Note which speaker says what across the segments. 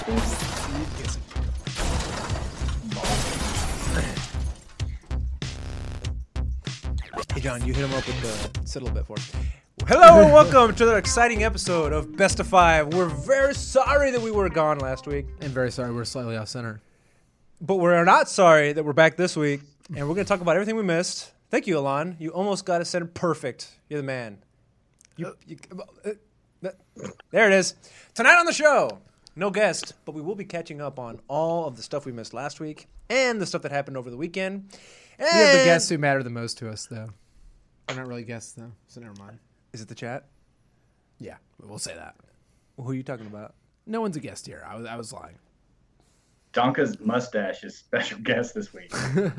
Speaker 1: Hey, John, you hit him up with the sit a little bit for us. Hello and welcome to another exciting episode of Best of Five. We're very sorry that we were gone last week.
Speaker 2: And very sorry we're slightly off center.
Speaker 1: But we're not sorry that we're back this week. And we're going to talk about everything we missed. Thank you, Alon. You almost got us centered perfect. You're the man. There it is. Tonight on the show, no guest, but we will be catching up on all of the stuff we missed last week and the stuff that happened over the weekend.
Speaker 2: We have the guests who matter the most to us, though. They're not really guests, though, so never mind.
Speaker 1: Is it the chat?
Speaker 2: Yeah, we'll say that.
Speaker 1: Well, who are you talking about?
Speaker 2: No one's a guest here. I was lying.
Speaker 3: Donka's mustache is special guest this week.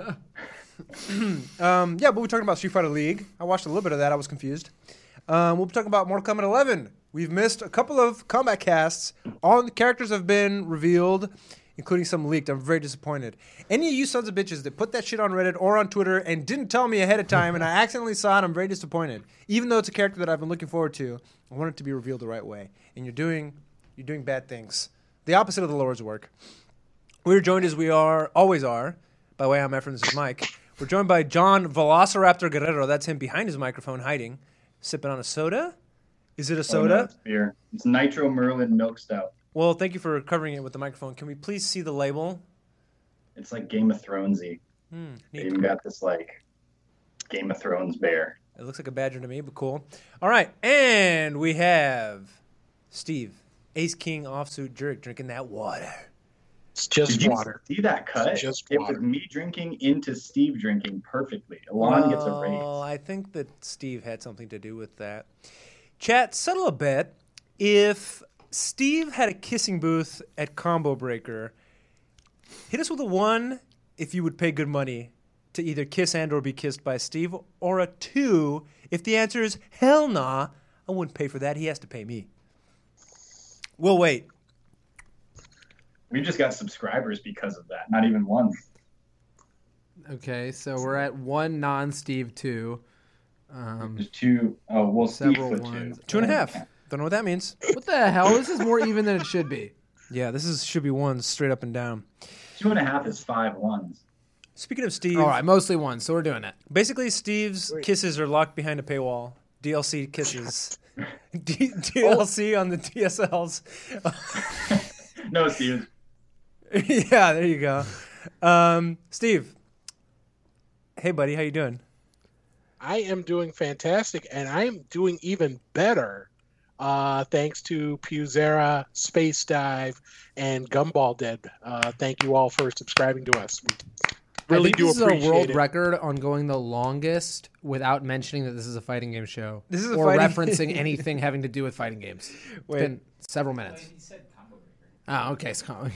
Speaker 1: But we're talking about Street Fighter League. I watched a little bit of that. I was confused. We'll be talking about Mortal Kombat 11. We've missed a couple of combat casts. All the characters have been revealed, including some leaked. I'm very disappointed. Any of you sons of bitches that put that shit on Reddit or on Twitter and didn't tell me ahead of time and I accidentally saw it, I'm very disappointed. Even though it's a character that I've been looking forward to, I want it to be revealed the right way. And you're doing bad things. The opposite of the Lord's work. We're joined as we always are. By the way, I'm Efren, this is Mike. We're joined by John Velociraptor Guerrero. That's him behind his microphone hiding, sipping on a soda. Is it a soda?
Speaker 3: Oh, no, it's beer. It's Nitro Merlin Milk Stout.
Speaker 1: Well, thank you for covering it with the microphone. Can we please see the label?
Speaker 3: It's like Game of Thronesy. They even got this like Game of Thrones bear.
Speaker 1: It looks like a badger to me, but cool. All right, and we have Steve, Ace King offsuit jerk, drinking that water.
Speaker 4: It's just
Speaker 3: Did you
Speaker 4: water.
Speaker 3: see that cut?
Speaker 4: It's just
Speaker 3: it
Speaker 4: water.
Speaker 3: was me drinking into Steve drinking perfectly. Alon gets a raise.
Speaker 1: I think that Steve had something to do with that. Chat, settle a bet. If Steve had a kissing booth at Combo Breaker, hit us with a 1 if you would pay good money to either kiss and or be kissed by Steve, or a 2 if the answer is hell nah, I wouldn't pay for that. He has to pay me. We'll wait.
Speaker 3: We just got subscribers because of that. Not even one.
Speaker 2: Okay, so we're at 1 non-Steve 2.
Speaker 3: There's 2. Oh, well, Steve
Speaker 2: Several
Speaker 3: put
Speaker 2: ones.
Speaker 3: 2.
Speaker 1: 2.5. Don't know what that means.
Speaker 2: What the hell? This is more even than it should be.
Speaker 1: Yeah, should be 1 straight up and down.
Speaker 3: 2.5 is 5 ones.
Speaker 1: Speaking of Steve,
Speaker 2: All right, mostly 1, so we're doing it.
Speaker 1: basically Steve's kisses are locked behind a paywall. DLC kisses. DLC on the DSLs.
Speaker 3: No, Steve.
Speaker 1: Yeah, there you go. Steve. Hey, buddy. How you doing?
Speaker 4: I am doing fantastic, and I am doing even better thanks to Pewzera, Space Dive, and Gumball Dead. Thank you all for subscribing to us. We really do
Speaker 2: this is
Speaker 4: appreciate
Speaker 2: a world
Speaker 4: it.
Speaker 2: record on going the longest without mentioning that this is a fighting game show.
Speaker 1: This is a
Speaker 2: or
Speaker 1: fighting-
Speaker 2: referencing anything having to do with fighting games.
Speaker 1: Wait.
Speaker 2: It's been several minutes. Oh, okay.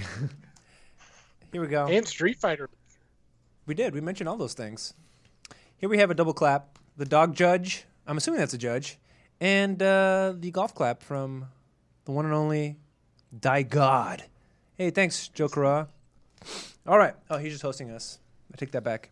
Speaker 1: Here we go.
Speaker 4: And Street Fighter.
Speaker 1: We did. We mentioned all those things. Here we have a double clap. The dog judge. I'm assuming that's a judge. And the golf clap from the one and only Die God. Hey, thanks, Joe Corra. All right. Oh, he's just hosting us. I take that back.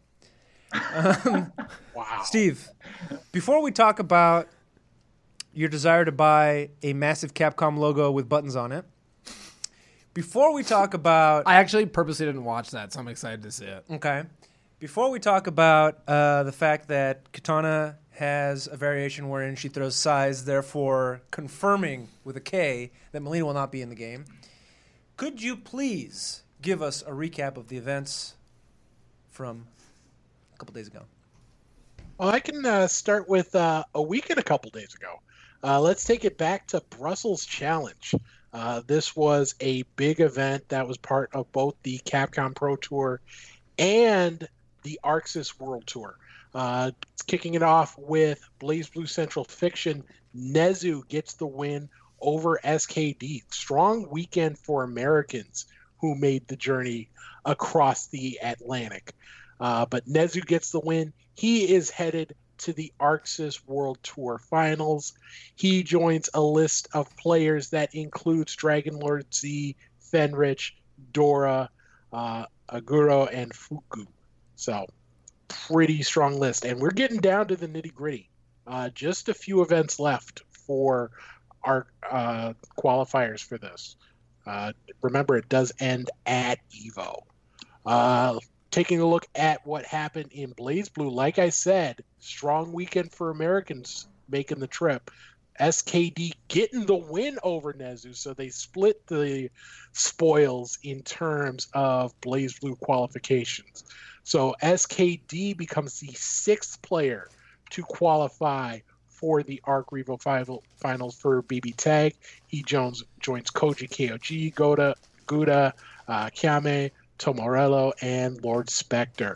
Speaker 4: Wow.
Speaker 1: Steve, before we talk about your desire to buy a massive Capcom logo with buttons on it, before we talk about...
Speaker 2: I actually purposely didn't watch that, so I'm excited to see it.
Speaker 1: Okay. Before we talk about the fact that Katana has a variation wherein she throws size, therefore confirming with a K that Melina will not be in the game, could you please give us a recap of the events from a couple days ago?
Speaker 4: Well, I can start with a week and a couple days ago. Let's take it back to Brussels Challenge. This was a big event that was part of both the Capcom Pro Tour and the ArcSys World Tour. Kicking it off with BlazBlue Central Fiction, Nezu gets the win over SKD. Strong weekend for Americans who made the journey across the Atlantic. But Nezu gets the win. He is headed to the ArcSys World Tour Finals. He joins a list of players that includes Dragon Lord Z, Fenrich, Dora, Aguro, and Fuku. So, pretty strong list. And we're getting down to the nitty-gritty. Just a few events left for our qualifiers for this. Remember, it does end at EVO. Taking a look at what happened in BlazBlue, like I said, strong weekend for Americans making the trip. SKD getting the win over Nezu, so they split the spoils in terms of BlazBlue qualifications. So SKD becomes the 6th player to qualify for the Arc Revo finals for BB Tag. He joins Koji KOG, Gouda, Kiame, Tomorello, and Lord Spectre.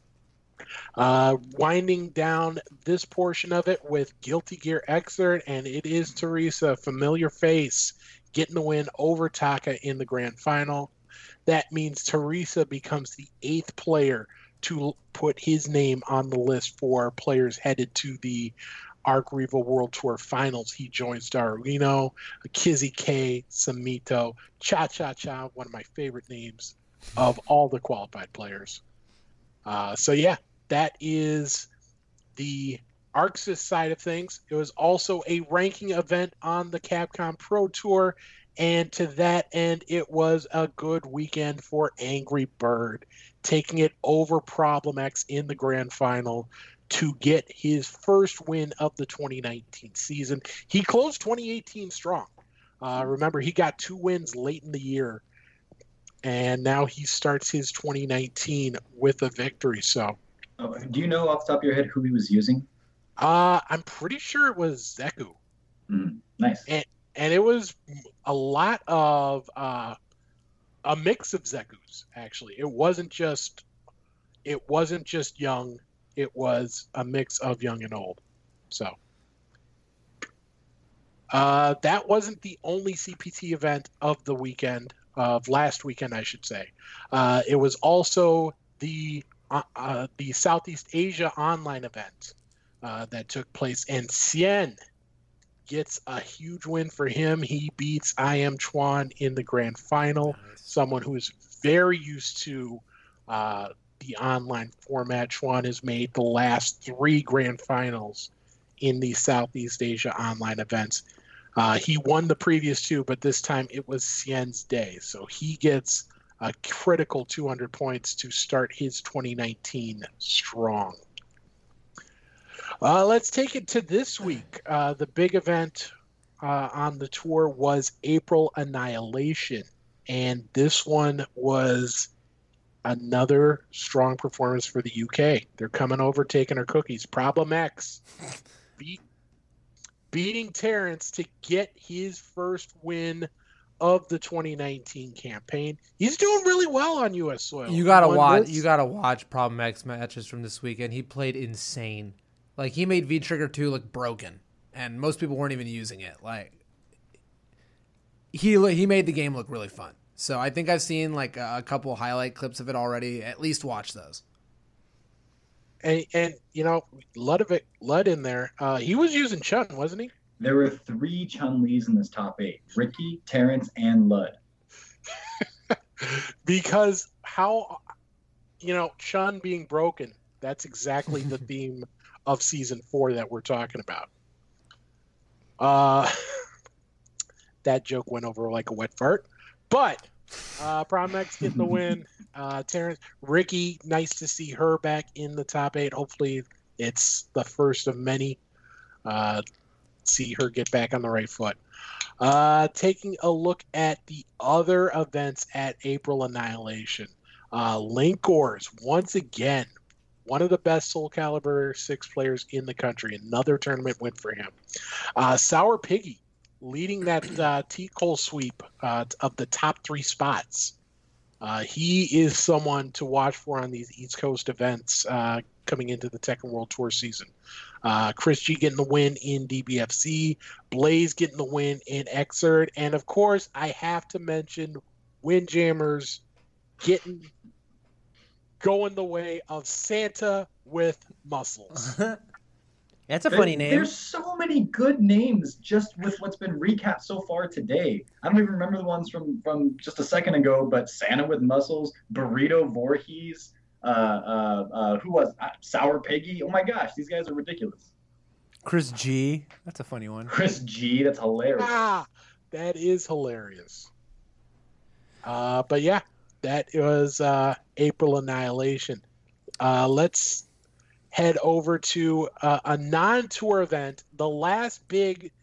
Speaker 4: Winding down this portion of it with Guilty Gear Xrd, and it is Teresa, familiar face, getting the win over Taka in the grand final. That means Teresa becomes the 8th player to put his name on the list for players headed to the Arc Revo World Tour Finals. He joins Darwino, Kizzy K, Samito, Cha Cha Cha, one of my favorite names of all the qualified players. So yeah, that is the ArcSys side of things. It was also a ranking event on the Capcom Pro Tour, and to that end, it was a good weekend for Angry Bird, taking it over Problem X in the grand final to get his first win of the 2019 season. He closed 2018 strong. Remember, he got 2 wins late in the year, and now he starts his 2019 with a victory. So,
Speaker 3: do you know off the top of your head who he was using?
Speaker 4: I'm pretty sure it was Zeku.
Speaker 3: Nice.
Speaker 4: And it was a lot of a mix of Zekus. Actually, it wasn't just young. It was a mix of young and old. So that wasn't the only CPT event of the weekend. Of last weekend, I should say. It was also the Southeast Asia online event that took place, and Cien gets a huge win for him. He beats I Am Chuan in the grand final, someone who is very used to the online format. Chuan has made the last 3 grand finals in the Southeast Asia online events. He won the previous 2, but this time it was Cien's day. So he gets a critical 200 points to start his 2019 strong. Let's take it to this week. The big event on the tour was April Annihilation. And this one was another strong performance for the UK. They're coming over, taking our cookies. Problem X beating Terrence to get his first win of the 2019 campaign. He's doing really well on U.S. soil.
Speaker 2: You gotta watch Problem X matches from this weekend. He played insane. Like, he made V-Trigger 2 look broken, and most people weren't even using it. Like, he made the game look really fun. So I think I've seen like a couple highlight clips of it already. At least watch those.
Speaker 4: And you know, Lud in there. He was using Chun, wasn't he?
Speaker 3: There were 3 Chun-Lis in this top 8: Ricky, Terrence, and Lud.
Speaker 4: Because Chun being broken, that's exactly the theme of season 4 that we're talking about. That joke went over like a wet fart. But Problem X getting the win. Terrence, Ricky, nice to see her back in the top 8. Hopefully it's the first of many. See her get back on the right foot. Taking a look at the other events at April Annihilation. Linkors, once again, one of the best Soul Calibur 6 players in the country. Another tournament win for him. Sour Piggy, leading that T-Cole sweep of the top 3 spots. He is someone to watch for on these East Coast events coming into the Tekken World Tour season. Chris G getting the win in DBFC, Blaze getting the win in Xrd, and of course I have to mention Windjammers going the way of Santa with muscles.
Speaker 1: That's a funny name.
Speaker 3: There's so many good names just with what's been recapped so far today. I don't even remember the ones from just a second ago, but Santa with muscles, Burrito Voorhees, who was Sour Piggy. Oh my gosh, these guys are ridiculous.
Speaker 1: Chris G. That's a funny one.
Speaker 3: Chris G. That's hilarious.
Speaker 4: That is hilarious. But yeah, that was April Annihilation. Let's head over to a non-tour event, the last big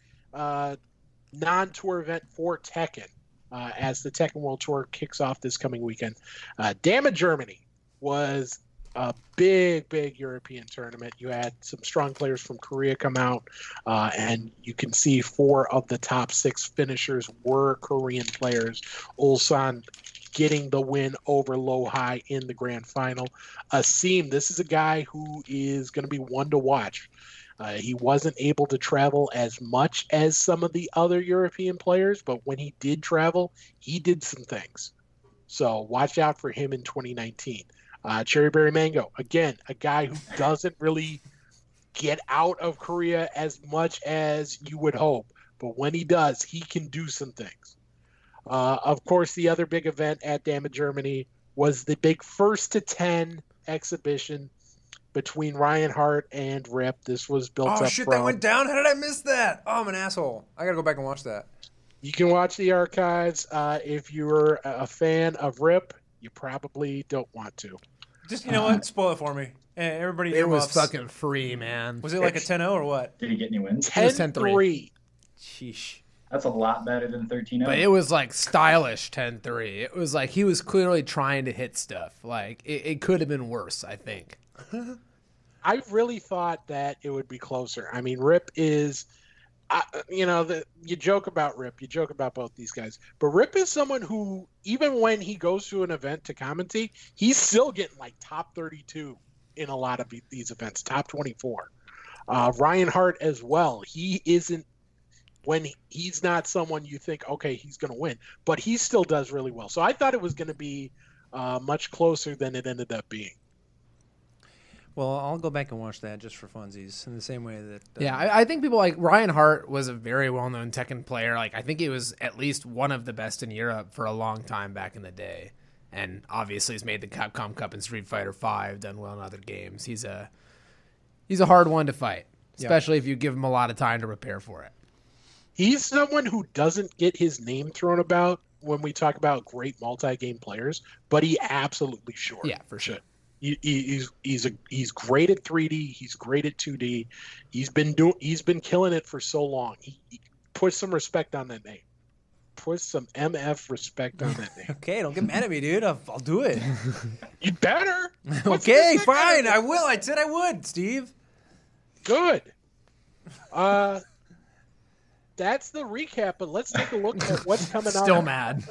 Speaker 4: non-tour event for Tekken, as the Tekken World Tour kicks off this coming weekend. Damage Germany was a big European tournament. You had some strong players from Korea come out, and you can see 4 of the top 6 finishers were Korean players. Ulsan getting the win over Low High in the grand final. Asim, this is a guy who is going to be one to watch. He wasn't able to travel as much as some of the other European players, but when he did travel, he did some things. So watch out for him in 2019. Cherryberry Mango, again, a guy who doesn't really get out of Korea as much as you would hope, but when he does, he can do some things. Of course, the other big event at Damage Germany was the big 1st to 10 exhibition between Ryan Hart and Rip. This was built up.
Speaker 1: Oh shit, that went down? How did I miss that? Oh, I'm an asshole. I gotta go back and watch that.
Speaker 4: You can watch the archives. If you're a fan of Rip, you probably don't want to.
Speaker 1: Just, you know what? Spoil it for me. Everybody,
Speaker 2: It was
Speaker 1: earmuffs.
Speaker 2: fucking free, man.
Speaker 1: Was it like a 10-0 or what?
Speaker 3: Did he get any wins?
Speaker 4: 10-3.
Speaker 2: Sheesh.
Speaker 3: That's a lot better than 13-0.
Speaker 2: But it was like stylish 10-3. It was like he was clearly trying to hit stuff. Like it could have been worse, I think.
Speaker 4: I really thought that it would be closer. I mean, Rip is, you joke about Rip, you joke about both these guys, but Rip is someone who, even when he goes to an event to commentate, he's still getting like top 32 in a lot of these events, top 24. Ryan Hart as well. He isn't, when he's not someone you think, okay, he's going to win, but he still does really well. So I thought it was going to be much closer than it ended up being.
Speaker 1: Well, I'll go back and watch that just for funsies in the same way that...
Speaker 2: Yeah, I think people like Ryan Hart was a very well-known Tekken player. Like I think he was at least one of the best in Europe for a long time back in the day. And obviously he's made the Capcom Cup in Street Fighter V, done well in other games. He's a hard one to fight, especially if you give him a lot of time to prepare for it.
Speaker 4: He's someone who doesn't get his name thrown about when we talk about great multi-game players, but he absolutely should.
Speaker 2: Yeah, for sure.
Speaker 4: He's great at 3D. He's great at 2D. He's been killing it for so long. He put some respect on that name. Put some MF respect on that name.
Speaker 1: Okay, don't get mad at me, dude. I'll do it.
Speaker 4: You better.
Speaker 1: Okay, fine. I will. I said I would, Steve.
Speaker 4: Good. That's the recap, but let's take a look at what's coming up.
Speaker 2: Still mad.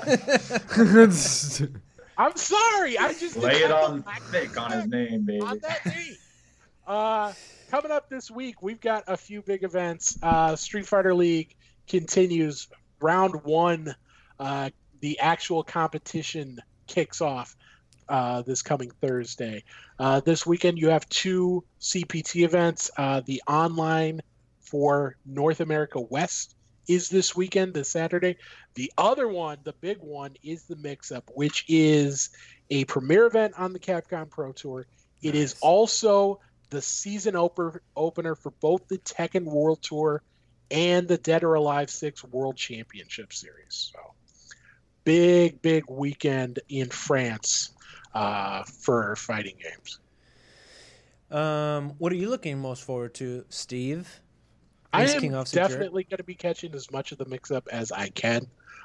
Speaker 4: I'm sorry. I just
Speaker 3: lay it on thick on his name, baby.
Speaker 4: On that name. Coming up this week, we've got a few big events. Street Fighter League continues. Round 1, the actual competition kicks off this coming Thursday. This weekend, you have 2 CPT events. The online for North America West is this weekend, this Saturday. The other one, the big one, is the Mix-Up, which is a premier event on the Capcom Pro Tour. It is also the season opener for both the Tekken World Tour and the Dead or Alive 6 World Championship Series. So, big weekend in France for fighting games.
Speaker 1: What are you looking most forward to, Steve?
Speaker 4: I am definitely going to be catching as much of the Mix-Up as I can.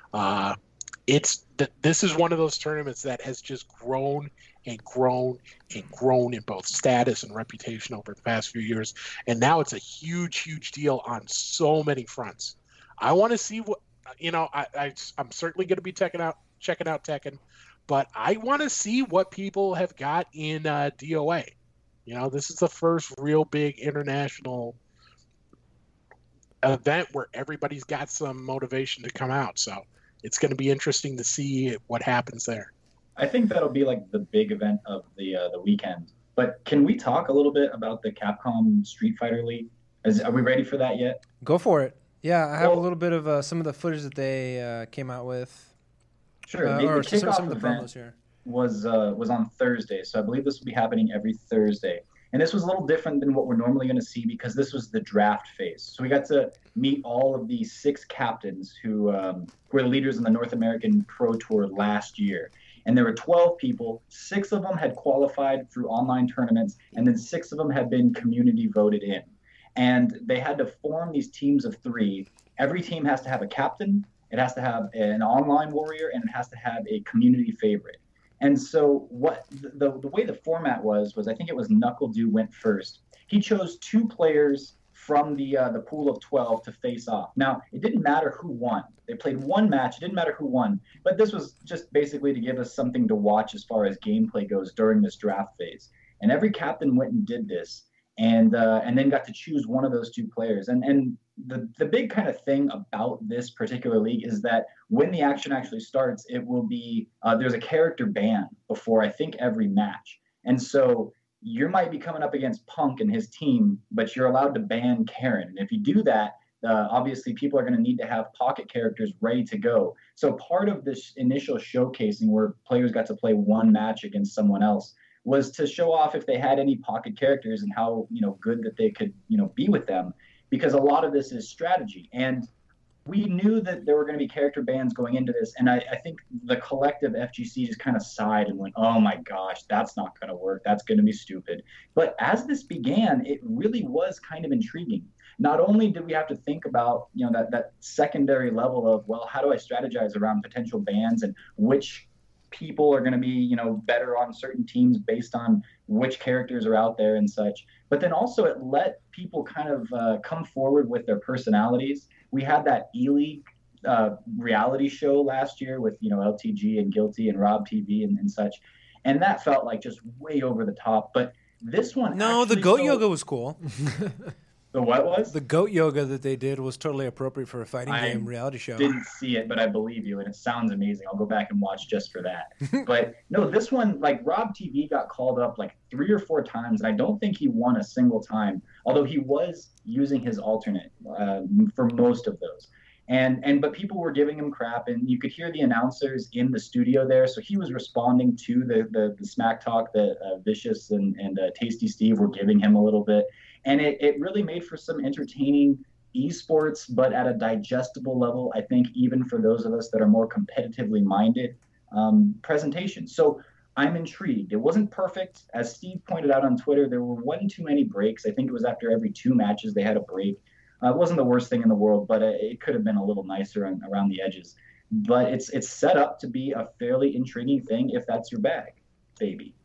Speaker 4: This is one of those tournaments that has just grown and grown and grown in both status and reputation over the past few years, and now it's a huge deal on so many fronts. I want to see what I'm certainly going to be checking out Tekken, but I want to see what people have got in DOA. This is the first real big international event where everybody's got some motivation to come out, so it's going to be interesting to see what happens there.
Speaker 3: I think that'll be like the big event of the weekend. But can we talk a little bit about the Capcom Street Fighter League? Are we ready for that yet?
Speaker 1: Go for it. Yeah, I have a little bit of some of the footage that they came out with.
Speaker 3: Sure. The kickoff event was on Thursday, so I believe this will be happening every Thursday. And this was a little different than what we're normally going to see because this was the draft phase. So we got to meet all of the 6 captains who were the leaders in the North American Pro Tour last year. And there were 12 people. 6 of them had qualified through online tournaments, and then 6 of them had been community voted in. And they had to form these teams of 3. Every team has to have a captain, it has to have an online warrior, and it has to have a community favorite. And so what the way the format was I think it was NuckleDu went first. He chose 2 players from the pool of 12 to face off. Now, it didn't matter who won. They played one match. It didn't matter who won. But this was just basically to give us something to watch as far as gameplay goes during this draft phase. And every captain went and did this, and then got to choose one of those 2 players. And the big kind of thing about this particular league is that when the action actually starts, it will be there's a character ban before I think every match. And so you might be coming up against Punk and his team, but you're allowed to ban Karen. And if you do that, obviously people are going to need to have pocket characters ready to go. So part of this initial showcasing where players got to play one match against someone else was to show off if they had any pocket characters and how, good that they could, be with them, because a lot of this is strategy. And we knew that there were going to be character bans going into this, and I think the collective FGC just kind of sighed and went, oh my gosh, that's not going to work. That's going to be stupid. But as this began, it really was kind of intriguing. Not only did we have to think about, that secondary level of, well, how do I strategize around potential bans and which people are going to be, better on certain teams based on which characters are out there and such. But then also it let people kind of come forward with their personalities. We had that E-League reality show last year with, LTG and Guilty and Rob TV and such. And that felt like just way over the top. But this one,
Speaker 1: no, the goat yoga was cool.
Speaker 3: The what was?
Speaker 1: The goat yoga that they did was totally appropriate for a fighting game reality show.
Speaker 3: I didn't see it, but I believe you, and it sounds amazing. I'll go back and watch just for that. But no, this one, like Rob TV got called up like 3 or 4 times, and I don't think he won a single time, although he was using his alternate for most of those. But people were giving him crap, and you could hear the announcers in the studio there. So he was responding to the smack talk that Vicious and Tasty Steve were giving him a little bit. And it really made for some entertaining esports, but at a digestible level, I think, even for those of us that are more competitively minded, presentation. So I'm intrigued. It wasn't perfect. As Steve pointed out on Twitter, there were 1 too many breaks. I think it was after every 2 matches they had a break. It wasn't the worst thing in the world, but it could have been a little nicer around the edges. But it's set up to be a fairly intriguing thing if that's your bag, baby.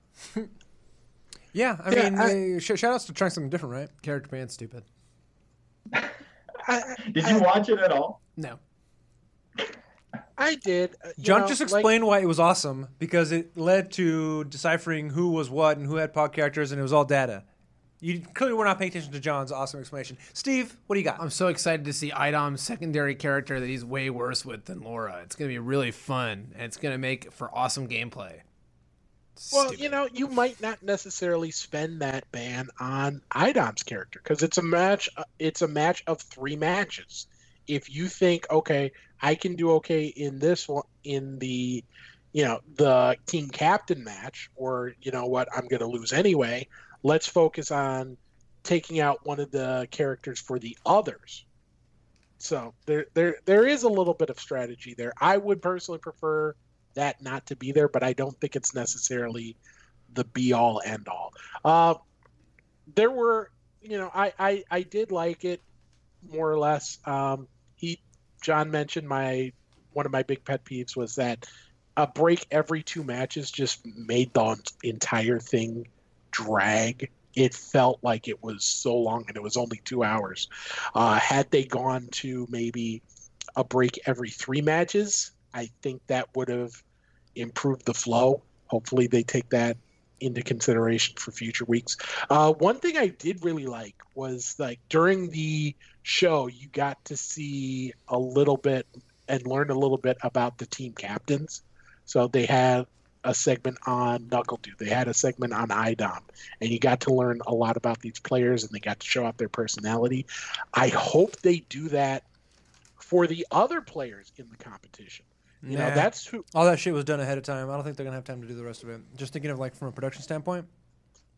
Speaker 1: Yeah, I mean, shout outs to trying something different, right? Character ban, stupid.
Speaker 3: Did you watch it at all?
Speaker 2: No.
Speaker 4: I did.
Speaker 1: John just explained why it was awesome, because it led to deciphering who was what and who had pod characters, and it was all data. You clearly were not paying attention to John's awesome explanation. Steve, what do you got?
Speaker 2: I'm so excited to see Idom's secondary character that he's way worse with than Laura. It's going to be really fun, and it's going to make for awesome gameplay.
Speaker 4: Well,
Speaker 2: Stupid.
Speaker 4: you might not necessarily spend that ban on Idom's character because it's a match. It's a match of 3 matches. If you think, okay, I can do okay in this one, in the, the team captain match, or what, I'm going to lose anyway. Let's focus on taking out one of the characters for the others. So there is a little bit of strategy there. I would personally prefer that not to be there, but I don't think it's necessarily the be all end all. There were, I did like it more or less. John mentioned one of my big pet peeves was that a break every 2 matches just made the entire thing drag. It felt like it was so long, and it was only 2 hours. Had they gone to maybe a break every 3 matches, I think that would have improved the flow. Hopefully they take that into consideration for future weeks. One thing I did really like was, like, during the show, you got to see a little bit and learn a little bit about the team captains. So they had a segment on NuckleDu. They had a segment on Idom. And you got to learn a lot about these players, and they got to show off their personality. I hope they do that for the other players in the competition. That's who.
Speaker 1: All that shit was done ahead of time. I don't think they're going to have time to do the rest of it. Just thinking of, like, from a production standpoint.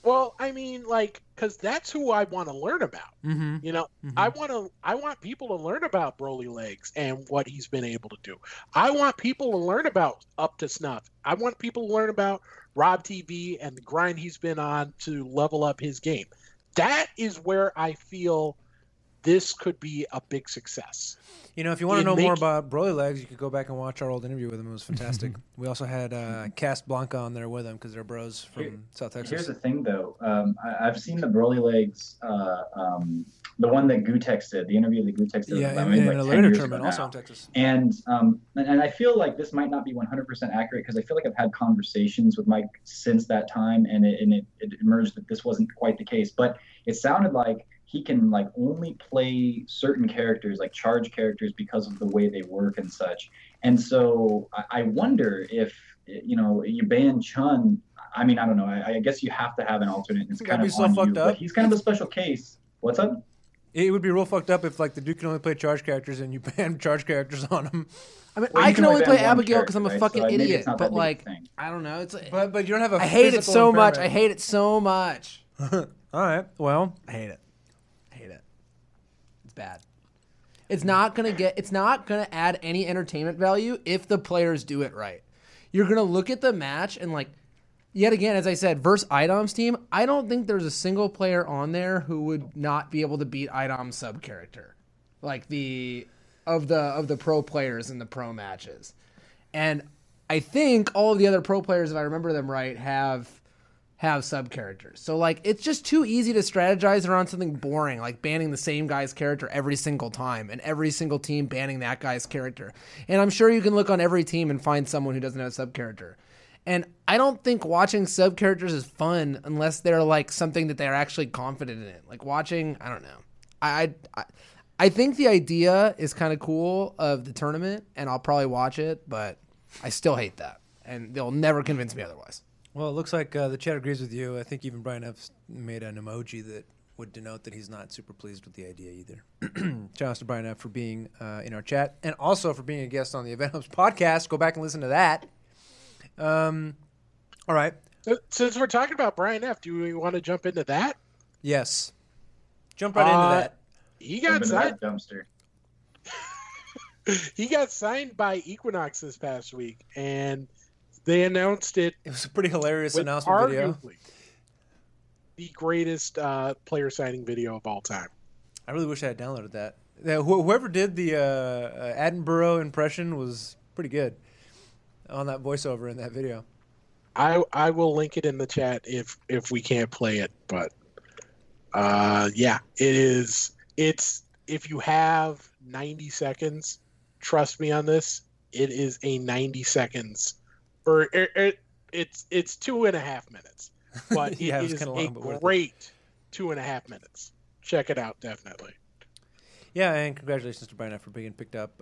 Speaker 4: Well, I mean, like, because that's who I want to learn about.
Speaker 1: Mm-hmm.
Speaker 4: You know,
Speaker 1: Mhm.
Speaker 4: I want people to learn about Broly Legs and what he's been able to do. I want people to learn about Up to Snuff. I want people to learn about Rob TV and the grind he's been on to level up his game. That is where I feel this could be a big success.
Speaker 1: You know, if you want to
Speaker 4: It
Speaker 1: know more
Speaker 4: make-
Speaker 1: about Broly Legs, you could go back and watch our old interview with him. It was fantastic. We also had Cast Blanca on there with him because they're bros from South Texas.
Speaker 3: Here's the thing, though. I've seen the Broly Legs, the one that Gutex did, the interview that Gutex did.
Speaker 1: Yeah,
Speaker 3: I
Speaker 1: in
Speaker 3: mean,
Speaker 1: a
Speaker 3: like 10
Speaker 1: later
Speaker 3: years
Speaker 1: tournament,
Speaker 3: ago
Speaker 1: also
Speaker 3: now.
Speaker 1: in Texas.
Speaker 3: And I feel like this might not be 100% accurate because I feel like I've had conversations with Mike since that time, and it emerged that this wasn't quite the case. But it sounded like he can like only play certain characters, like charge characters, because of the way they work and such. And so I wonder if you ban Chun. I mean, I don't know. I guess you have to have an alternate. It's
Speaker 1: That'd
Speaker 3: kind
Speaker 1: be
Speaker 3: of
Speaker 1: so
Speaker 3: on
Speaker 1: fucked
Speaker 3: you,
Speaker 1: up.
Speaker 3: but he's kind of a special case. What's up?
Speaker 1: It would be real fucked up if like the dude can only play charge characters and you ban charge characters on him.
Speaker 2: I mean,
Speaker 3: Well,
Speaker 2: I
Speaker 3: you
Speaker 2: can
Speaker 3: can
Speaker 2: only
Speaker 3: only
Speaker 2: play
Speaker 3: ban one
Speaker 2: Abigail because I'm a
Speaker 3: character, right?
Speaker 2: fucking
Speaker 3: So maybe
Speaker 2: idiot.
Speaker 3: it's not
Speaker 2: But
Speaker 3: that big of a
Speaker 2: like,
Speaker 3: thing.
Speaker 2: I don't know. It's
Speaker 1: But you don't have a
Speaker 2: I hate it
Speaker 1: physical
Speaker 2: so much. I
Speaker 1: impairment.
Speaker 2: hate it so much.
Speaker 1: All right. Well,
Speaker 2: I hate it. I hate it. It's bad. It's not gonna add any entertainment value if the players do it right. You're gonna look at the match and like, yet again, as I said, versus IDOM's team, I don't think there's a single player on there who would not be able to beat IDOM's sub character, like of the pro players in the pro matches. And I think all of the other pro players, if I remember them right, have sub characters. So like it's just too easy to strategize around something boring, like banning the same guy's character every single time and every single team banning that guy's character. And I'm sure you can look on every team and find someone who doesn't have a sub character. And I don't think watching sub characters is fun unless they're like something that they're actually confident in. Like watching, I don't know. I think the idea is kind of cool of the tournament, and I'll probably watch it, but I still hate that, and they'll never convince me otherwise.
Speaker 1: well, it looks like the chat agrees with you. I think even Brian F made an emoji that would denote that he's not super pleased with the idea either. Shout out to Brian F for being in our chat and also for being a guest on the Event Hubs podcast. Go back and listen to that. All right.
Speaker 4: Since we're talking about Brian F., do we want to jump into that?
Speaker 1: Yes. Jump right into that.
Speaker 4: He
Speaker 3: Jump
Speaker 4: got
Speaker 3: into
Speaker 4: signed.
Speaker 3: that dumpster.
Speaker 4: He got signed by Equinox this past week, and they announced it
Speaker 1: It was a pretty hilarious
Speaker 4: with
Speaker 1: announcement video.
Speaker 4: arguably the greatest player signing video of all time.
Speaker 1: I really wish I had downloaded that. Whoever did the Attenborough impression was pretty good on that voiceover in that video.
Speaker 4: I will link it in the chat if we can't play it, but yeah, it is. It's if you have 90 seconds, trust me on this. It is a 90 seconds, or it's 2.5 minutes, but
Speaker 1: Yeah, it
Speaker 4: it
Speaker 1: was
Speaker 4: is
Speaker 1: kinda long, but worth
Speaker 4: a
Speaker 1: it.
Speaker 4: great 2.5 minutes. Check it out, definitely.
Speaker 1: Yeah, and congratulations to Brian F for being picked up.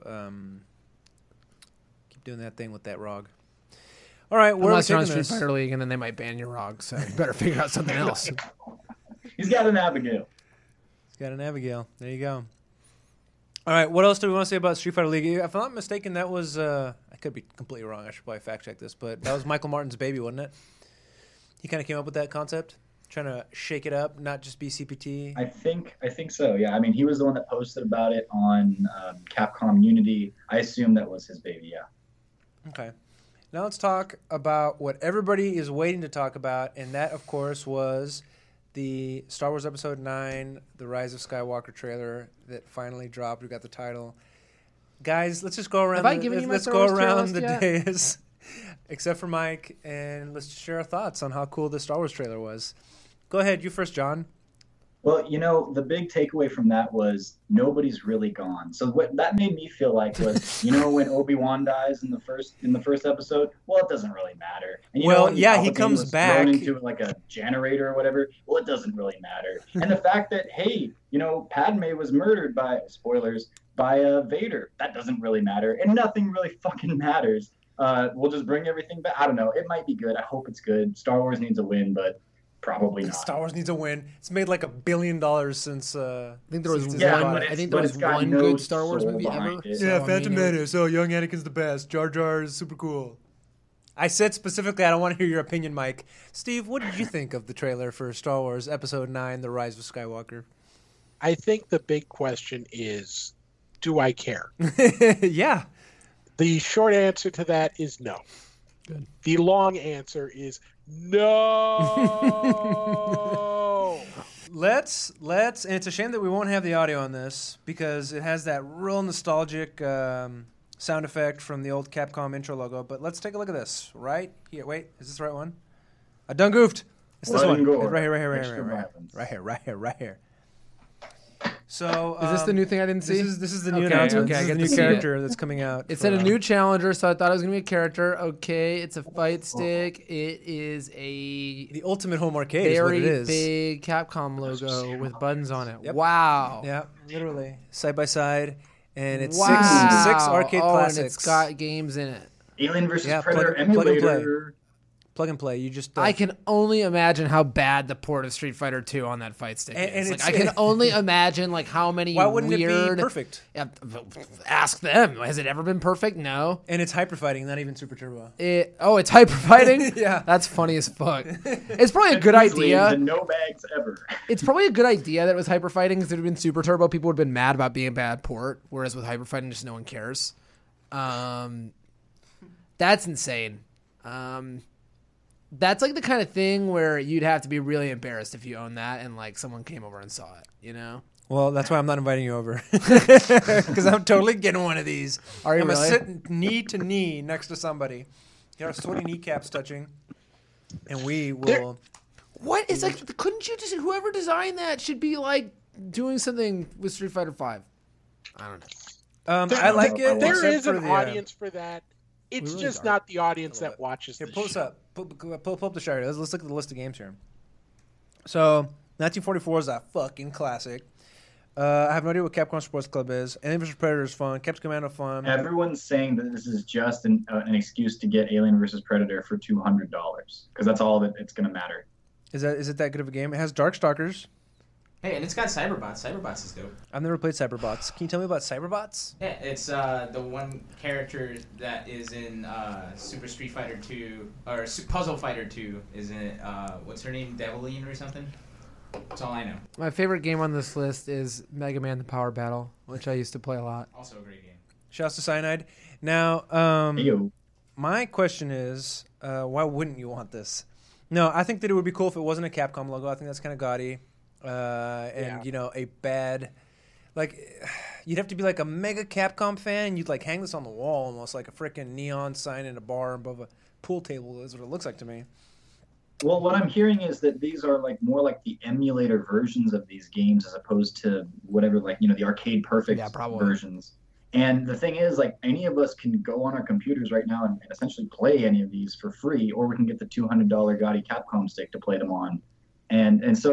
Speaker 1: Keep doing that thing with that ROG. All right, where
Speaker 2: Unless
Speaker 1: are
Speaker 2: you're
Speaker 1: we
Speaker 2: on
Speaker 1: taking
Speaker 2: Street
Speaker 1: this?
Speaker 2: Fighter League, and then they might ban your ROG, so you better figure out something else.
Speaker 3: He's got an Abigail.
Speaker 1: He's got an Abigail. There you go. All right, what else do we want to say about Street Fighter League? If I'm not mistaken, that was I could be completely wrong. I should probably fact check this, but that was Michael Martin's baby, wasn't it? He kind of came up with that concept, trying to shake it up, not just be CPT.
Speaker 3: I think so. Yeah. I mean, he was the one that posted about it on Capcom Unity. I assume that was his baby. Yeah.
Speaker 1: Okay. Now let's talk about what everybody is waiting to talk about, and that, of course, was the Star Wars Episode 9, The Rise of Skywalker trailer that finally dropped. We got the title. Guys, let's just go around.
Speaker 2: Have I given you my
Speaker 1: let's
Speaker 2: Star
Speaker 1: go
Speaker 2: Wars tier
Speaker 1: around
Speaker 2: list
Speaker 1: the
Speaker 2: yet?
Speaker 1: days, except for Mike, and let's just share our thoughts on how cool the Star Wars trailer was. Go ahead, you first, John.
Speaker 3: Well, the big takeaway from that was nobody's really gone. So what that made me feel like was, when Obi-Wan dies in the first episode, well, it doesn't really matter. And
Speaker 1: Well,
Speaker 3: when
Speaker 1: yeah, he
Speaker 3: Palpatine
Speaker 1: comes
Speaker 3: was
Speaker 1: back.
Speaker 3: thrown into like a generator or whatever. Well, it doesn't really matter. And the fact that Padme was murdered by spoilers by Vader, that doesn't really matter, and nothing really fucking matters. We'll just bring everything back. I don't know. It might be good. I hope it's good. Star Wars needs a win, but probably not.
Speaker 1: Star Wars needs a win. It's made like $1 billion since.
Speaker 2: I think there was
Speaker 1: since
Speaker 3: Yeah,
Speaker 2: one.
Speaker 3: but
Speaker 2: I think
Speaker 3: but
Speaker 2: there was
Speaker 3: it's got
Speaker 2: one
Speaker 3: no
Speaker 2: good Star Wars
Speaker 3: soul
Speaker 2: movie
Speaker 3: behind
Speaker 2: ever.
Speaker 3: it.
Speaker 2: So, I mean, it-
Speaker 1: So young Anakin's the best. Jar Jar is super cool. I said specifically I don't want to hear your opinion, Mike. Steve, what did you think of the trailer for Star Wars Episode 9, The Rise of Skywalker?
Speaker 4: I think the big question is, do I care?
Speaker 1: Yeah.
Speaker 4: The short answer to that is no.
Speaker 2: Good.
Speaker 4: The long answer is no.
Speaker 1: Let's, and it's a shame that we won't have the audio on this because it has that real nostalgic sound effect from the old Capcom intro logo. But let's take a look at this right here. Wait, is this the right one? I done goofed. It's this one. Right here. So
Speaker 2: Is this the new thing I didn't see?
Speaker 1: This is the new
Speaker 2: Okay,
Speaker 1: announcement.
Speaker 2: okay, I
Speaker 1: This is
Speaker 2: get
Speaker 1: the new
Speaker 2: to see
Speaker 1: character that's coming out.
Speaker 2: It
Speaker 1: for,
Speaker 2: said a new challenger, so I thought it was going to be a character. Okay, it's a fight stick. It is a
Speaker 1: the Ultimate Home Arcade. Is what it
Speaker 2: very
Speaker 1: is.
Speaker 2: big Capcom logo with buttons on it.
Speaker 1: Yep.
Speaker 2: Wow.
Speaker 1: Yeah, literally side by side, and it's
Speaker 2: Wow.
Speaker 1: six arcade classics.
Speaker 2: And it's got games in it.
Speaker 3: Alien vs.
Speaker 1: Yeah,
Speaker 3: Predator
Speaker 1: plug and play.
Speaker 3: emulator.
Speaker 1: Plug and play. You just
Speaker 2: I can only imagine how bad the port of Street Fighter 2 on that fight stick
Speaker 1: And
Speaker 2: is. Like,
Speaker 1: it's-
Speaker 2: I can only imagine like how many
Speaker 1: Why wouldn't
Speaker 2: weird.
Speaker 1: it be perfect?
Speaker 2: Yeah, ask them. Has it ever been perfect? No.
Speaker 1: And it's hyper fighting, not even super turbo.
Speaker 2: It's hyper fighting.
Speaker 1: Yeah.
Speaker 2: That's funny as fuck. It's probably a good
Speaker 3: Easily
Speaker 2: idea.
Speaker 3: the no bags ever.
Speaker 2: It's probably a good idea that it was hyper fighting because if it had been super turbo, people would have been mad about being a bad port. Whereas with hyper fighting, just no one cares. That's insane. That's like the kind of thing where you'd have to be really embarrassed if you own that and like someone came over and saw it, you know?
Speaker 1: Well, that's why I'm not inviting you over because I'm totally getting one of these.
Speaker 2: Are you
Speaker 1: I'm
Speaker 2: really?
Speaker 1: gonna sit knee to knee next to somebody, get our sweaty kneecaps touching, and we will.
Speaker 2: What is like? Couldn't you just whoever designed that should be like doing something with Street Fighter V? I don't know.
Speaker 1: I like it.
Speaker 4: There
Speaker 1: except
Speaker 4: is
Speaker 1: for
Speaker 4: an
Speaker 1: the,
Speaker 4: audience for that. It's
Speaker 1: really
Speaker 4: just
Speaker 1: are.
Speaker 4: not the audience
Speaker 1: A little
Speaker 4: that watches
Speaker 1: Here,
Speaker 4: the
Speaker 1: pull this
Speaker 4: show.
Speaker 1: up. Pull up the chart. Let's look at the list of games here. So, 1944 is a fucking classic. I have no idea what Capcom Sports Club is. Alien vs. Predator is fun. Capcom Commando fun.
Speaker 3: Everyone's saying that this is just an excuse to get Alien vs. Predator for $200 because that's all that it's going to matter.
Speaker 1: Is it that good of a game? It has Darkstalkers.
Speaker 5: Hey, and it's got Cyberbots. Cyberbots is dope.
Speaker 1: I've never played Cyberbots. Can you tell me about Cyberbots?
Speaker 5: Yeah, it's the one character that is in Super Street Fighter 2 or Puzzle Fighter 2 is in what's her name, Deviline or something. That's all I know.
Speaker 2: My favorite game on this list is Mega Man: The Power Battle, which I used to play a lot.
Speaker 5: Also a great game.
Speaker 1: Shouts to Cyanide. Now,
Speaker 3: Ew.
Speaker 1: my question is, why wouldn't you want this? No, I think that it would be cool if it wasn't a Capcom logo. I think that's kind of gaudy. And you know, a bad, like, you'd have to be like a mega Capcom fan. And you'd like hang this on the wall, almost like a freaking neon sign in a bar above a pool table. Is what it looks like to me.
Speaker 3: Well, what I'm hearing is that these are like more like the emulator versions of these games as opposed to whatever, like, you know, the arcade perfect
Speaker 2: Yeah, probably.
Speaker 3: versions. And the thing is, like, any of us can go on our computers right now and essentially play any of these for free, or we can get the $200 Gotti Capcom stick to play them on. And so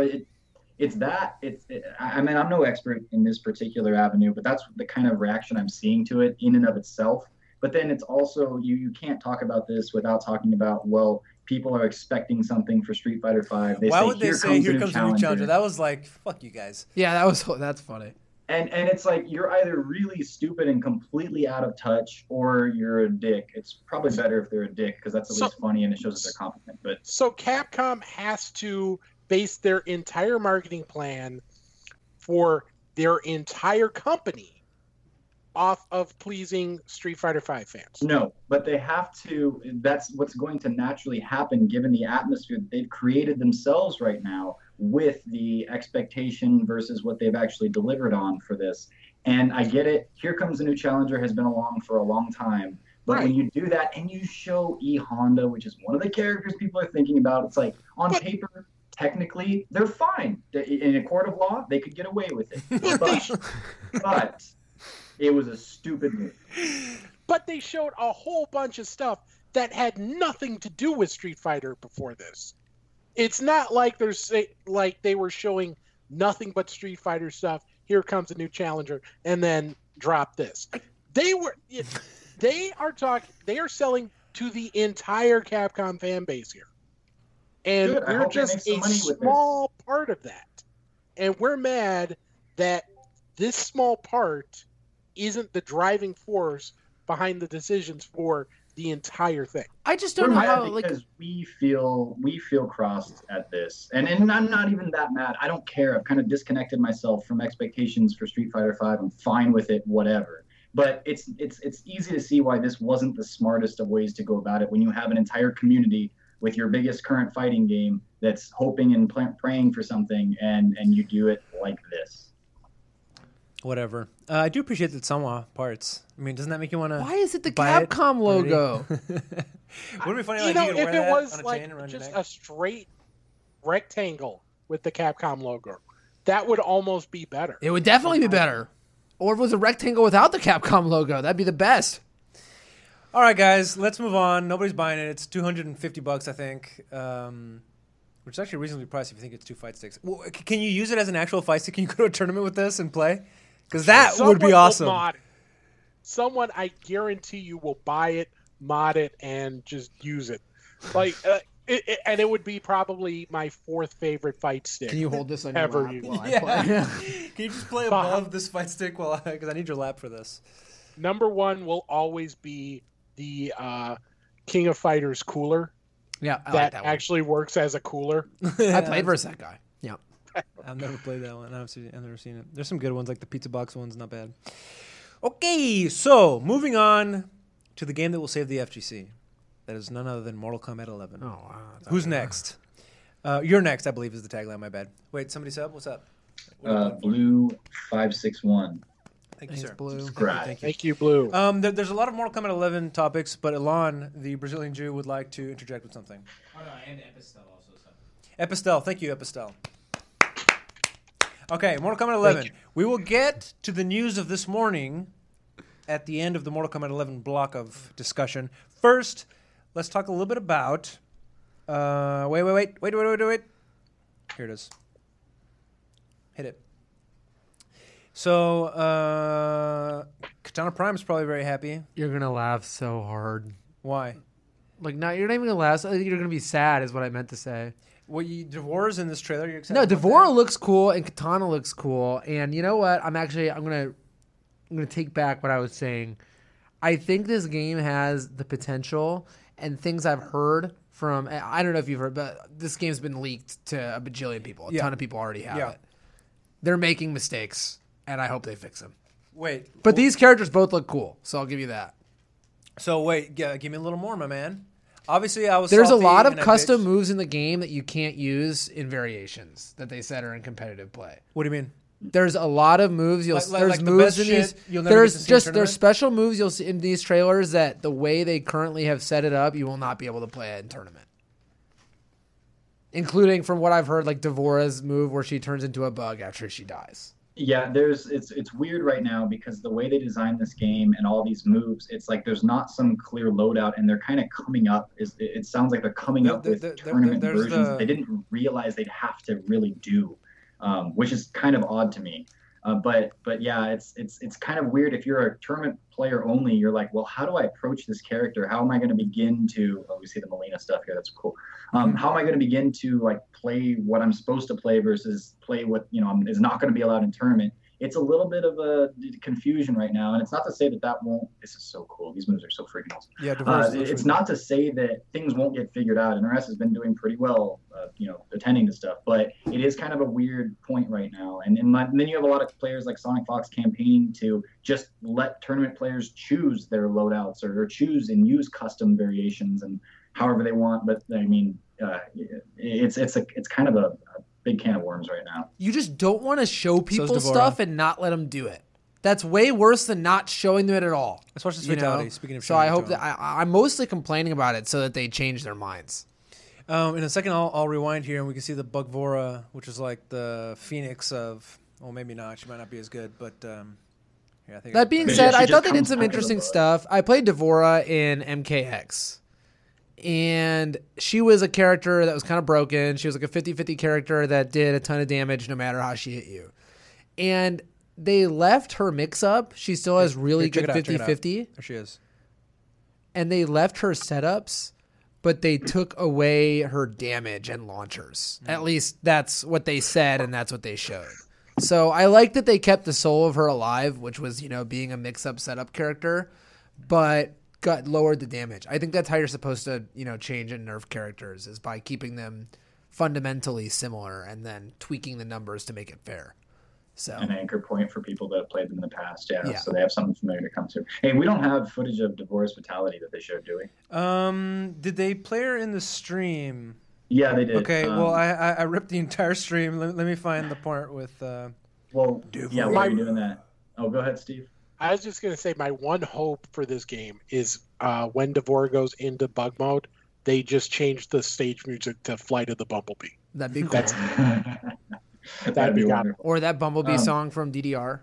Speaker 3: I mean, I'm no expert in this particular avenue, but that's the kind of reaction I'm seeing to it in and of itself. But then it's also, you can't talk about this without talking about, well, people are expecting something for Street Fighter V.
Speaker 1: Why would they say here comes a new
Speaker 3: challenger?
Speaker 1: challenger? That was like, fuck you guys.
Speaker 2: Yeah, that's funny.
Speaker 3: And it's like, you're either really stupid and completely out of touch, or you're a dick. It's probably better if they're a dick, because that's at least funny and it shows that they're competent. But
Speaker 4: So Capcom has to base their entire marketing plan for their entire company off of pleasing Street Fighter V fans.
Speaker 3: no, but they have to. That's what's going to naturally happen given the atmosphere that they've created themselves right now with the expectation versus what they've actually delivered on for this. And I get it. Here Comes a New Challenger has been along for a long time. But when you do that and you show E Honda, which is one of the characters people are thinking about, it's like, on paper, technically, they're fine. In a court of law, they could get away with it. But it was a stupid move.
Speaker 4: But they showed a whole bunch of stuff that had nothing to do with Street Fighter before this. It's not like they were showing nothing but Street Fighter stuff. Here comes a new challenger, and then drop this. They are selling to the entire Capcom fan base here, and
Speaker 3: Good. I
Speaker 4: we're
Speaker 3: hope they make
Speaker 4: just
Speaker 3: some
Speaker 4: a
Speaker 3: money with
Speaker 4: small part of that. And we're mad that this small part isn't the driving force behind the decisions for the entire thing.
Speaker 2: I just
Speaker 3: We're
Speaker 2: don't know
Speaker 3: mad
Speaker 2: how. Like,
Speaker 3: because we feel crossed at this, and I'm not even that mad. I don't care. I've kind of disconnected myself from expectations for Street Fighter V. I'm fine with it, whatever. But it's easy to see why this wasn't the smartest of ways to go about it when you have an entire community with your biggest current fighting game that's hoping and praying for something, and you do it like this.
Speaker 1: Whatever. I do appreciate the Sanwa parts. I mean, doesn't that make you want to?
Speaker 2: why is it the
Speaker 1: buy it
Speaker 2: Capcom logo?
Speaker 1: Wouldn't it be funny
Speaker 4: You
Speaker 1: like
Speaker 4: know,
Speaker 1: you could
Speaker 4: if
Speaker 1: wear
Speaker 4: it
Speaker 1: that
Speaker 4: was
Speaker 1: on a
Speaker 4: like
Speaker 1: chain around your
Speaker 4: just
Speaker 1: neck?
Speaker 4: a straight rectangle with the Capcom logo, that would almost be better.
Speaker 2: It would definitely be better. Or if it was a rectangle without the Capcom logo, that'd be the best.
Speaker 1: All right, guys, let's move on. Nobody's buying it. It's $250, I think, which is actually reasonably priced if you think it's 2 fight sticks. Well, can you use it as an actual fight stick? Can you go to a tournament with this and play? Because that would be
Speaker 4: Someone will
Speaker 1: awesome.
Speaker 4: mod it. Someone, I guarantee you, will buy it, mod it, and just use it. Like, and it would be probably my 4th favorite fight stick.
Speaker 2: Can you hold this on your
Speaker 4: Ever
Speaker 2: lap
Speaker 4: used.
Speaker 2: while I
Speaker 1: Yeah.
Speaker 2: play?
Speaker 1: Can you just play above this fight stick because I need your lap for this?
Speaker 4: Number 1 will always be the King of Fighters cooler.
Speaker 2: Yeah, I
Speaker 4: that
Speaker 2: like that one.
Speaker 4: actually works as a cooler.
Speaker 2: I played versus that guy. Yeah.
Speaker 1: I've never played that one. I've never seen it. There's some good ones, like the pizza box one's not bad. Okay, so moving on to the game that will save the FGC. That is none other than Mortal Kombat 11.
Speaker 2: Oh, wow.
Speaker 1: Who's next? You're next, I believe, is the tagline. My bad. Wait, somebody sub? What's up?
Speaker 3: Blue 561.
Speaker 1: Thank you,
Speaker 2: Thanks,
Speaker 1: sir.
Speaker 2: Blue.
Speaker 3: Subscribe.
Speaker 4: Thank you, Blue.
Speaker 1: There's a lot of Mortal Kombat 11 topics, but Elon, the Brazilian Jew, would like to interject with something.
Speaker 5: Oh no, and Epistel also. So.
Speaker 1: Epistel, thank you, Epistel. Okay, Mortal Kombat 11. We will get to the news of this morning at the end of the Mortal Kombat 11 block of discussion. First, let's talk a little bit about. Wait. Here it is. Hit it. So, Katana Prime is probably very happy.
Speaker 2: You're going to laugh so hard.
Speaker 1: Why?
Speaker 2: Like, no, you're not even going to laugh. You're going to be sad, is what I meant to say.
Speaker 1: Well, Devora's in this trailer. You're excited
Speaker 2: No,
Speaker 1: about
Speaker 2: Devora
Speaker 1: that?
Speaker 2: looks cool and Katana looks cool. And you know what? I'm gonna take back what I was saying. I think this game has the potential, and things I've heard from, I don't know if you've heard, but this game's been leaked to a bajillion people. A ton of people already have it. They're making mistakes, and I hope they fix them.
Speaker 1: Wait.
Speaker 2: But these characters both look cool, so I'll give you that.
Speaker 1: So wait, give me a little more, my man. Obviously, I was.
Speaker 2: There's a
Speaker 1: salty
Speaker 2: lot of
Speaker 1: and I
Speaker 2: custom
Speaker 1: bitched.
Speaker 2: moves in the game that you can't use in variations that they said are in competitive play.
Speaker 1: What do you mean?
Speaker 2: There's a lot of moves. There's
Speaker 1: like the
Speaker 2: moves
Speaker 1: best
Speaker 2: in these.
Speaker 1: shit you'll never get to see in
Speaker 2: There's
Speaker 1: tournament?
Speaker 2: special moves you'll see in these trailers that the way they currently have set it up, you will not be able to play it in tournament. Including from what I've heard, like Devora's move where she turns into a bug after she dies.
Speaker 3: Yeah, it's weird right now because the way they designed this game and all these moves, it's like there's not some clear loadout, and they're kind of coming up. It sounds like they're coming up with tournament versions that they didn't realize they'd have to really do, which is kind of odd to me. But yeah, it's kind of weird if you're a tournament player only. You're like, well, how do I approach this character? How am I going to begin to? Oh, we see the Melina stuff here. That's cool. How am I going to begin to like play what I'm supposed to play versus play what is not going to be allowed in tournament? It's a little bit of a confusion right now, and it's not to say that won't. This is so cool. These moves are so freaking awesome.
Speaker 1: Yeah,
Speaker 3: it's not to say that things won't get figured out. NRS has been doing pretty well, attending to stuff, but it is kind of a weird point right now. And then you have a lot of players like Sonic Fox campaigning to just let tournament players choose their loadouts or choose and use custom variations and however they want. But I mean, it's kind of a big can of worms right now.
Speaker 2: You just don't want to show people
Speaker 1: Devora.
Speaker 2: stuff and not let them do it. That's way worse than not showing them it at all.
Speaker 1: Let's watch this
Speaker 2: you
Speaker 1: fatality.
Speaker 2: know?
Speaker 1: Speaking of
Speaker 2: so
Speaker 1: showing
Speaker 2: I
Speaker 1: it
Speaker 2: hope
Speaker 1: to
Speaker 2: that
Speaker 1: them.
Speaker 2: I'm mostly complaining about it so that they change their minds.
Speaker 1: In a second, I'll rewind here, and we can see the Bugvora, which is like the phoenix of. Well, maybe not. She might not be as good, but yeah, I think.
Speaker 2: That being
Speaker 3: Yeah,
Speaker 2: said,
Speaker 3: she
Speaker 2: I
Speaker 3: just
Speaker 2: thought they did
Speaker 3: comes
Speaker 2: some
Speaker 3: out of
Speaker 2: interesting
Speaker 3: the book.
Speaker 2: stuff. I played Devora in MKX. And she was a character that was kind of broken. She was like a 50-50 character that did a ton of damage no matter how she hit you. And they left her mix-up. She still has really
Speaker 1: check
Speaker 2: good
Speaker 1: it out, check it out.
Speaker 2: 50-50.
Speaker 1: There she is.
Speaker 2: And they left her setups, but they took away her damage and launchers. At least that's what they said, and that's what they showed. So I like that they kept the soul of her alive, which was, being a mix-up setup character. But got lowered the damage. I think that's how you're supposed to, change and nerf characters, is by keeping them fundamentally similar and then tweaking the numbers to make it fair. So
Speaker 3: an anchor point for people that have played them in the past,
Speaker 2: Yeah.
Speaker 3: so they have something familiar to come to. Hey, we don't have footage of Devorah's Fatality that they showed, do we?
Speaker 1: Did they play her in the stream?
Speaker 3: Yeah, they did.
Speaker 1: Okay, well, I ripped the entire stream. Let me find the part with.
Speaker 3: Well, yeah, why are you doing that? Oh, go ahead, Steve.
Speaker 4: I was just going to say my one hope for this game is when Devorah goes into bug mode, they just change the stage music to Flight of the Bumblebee.
Speaker 2: that'd be cool.
Speaker 3: That'd be wonderful.
Speaker 2: Or that Bumblebee song from DDR.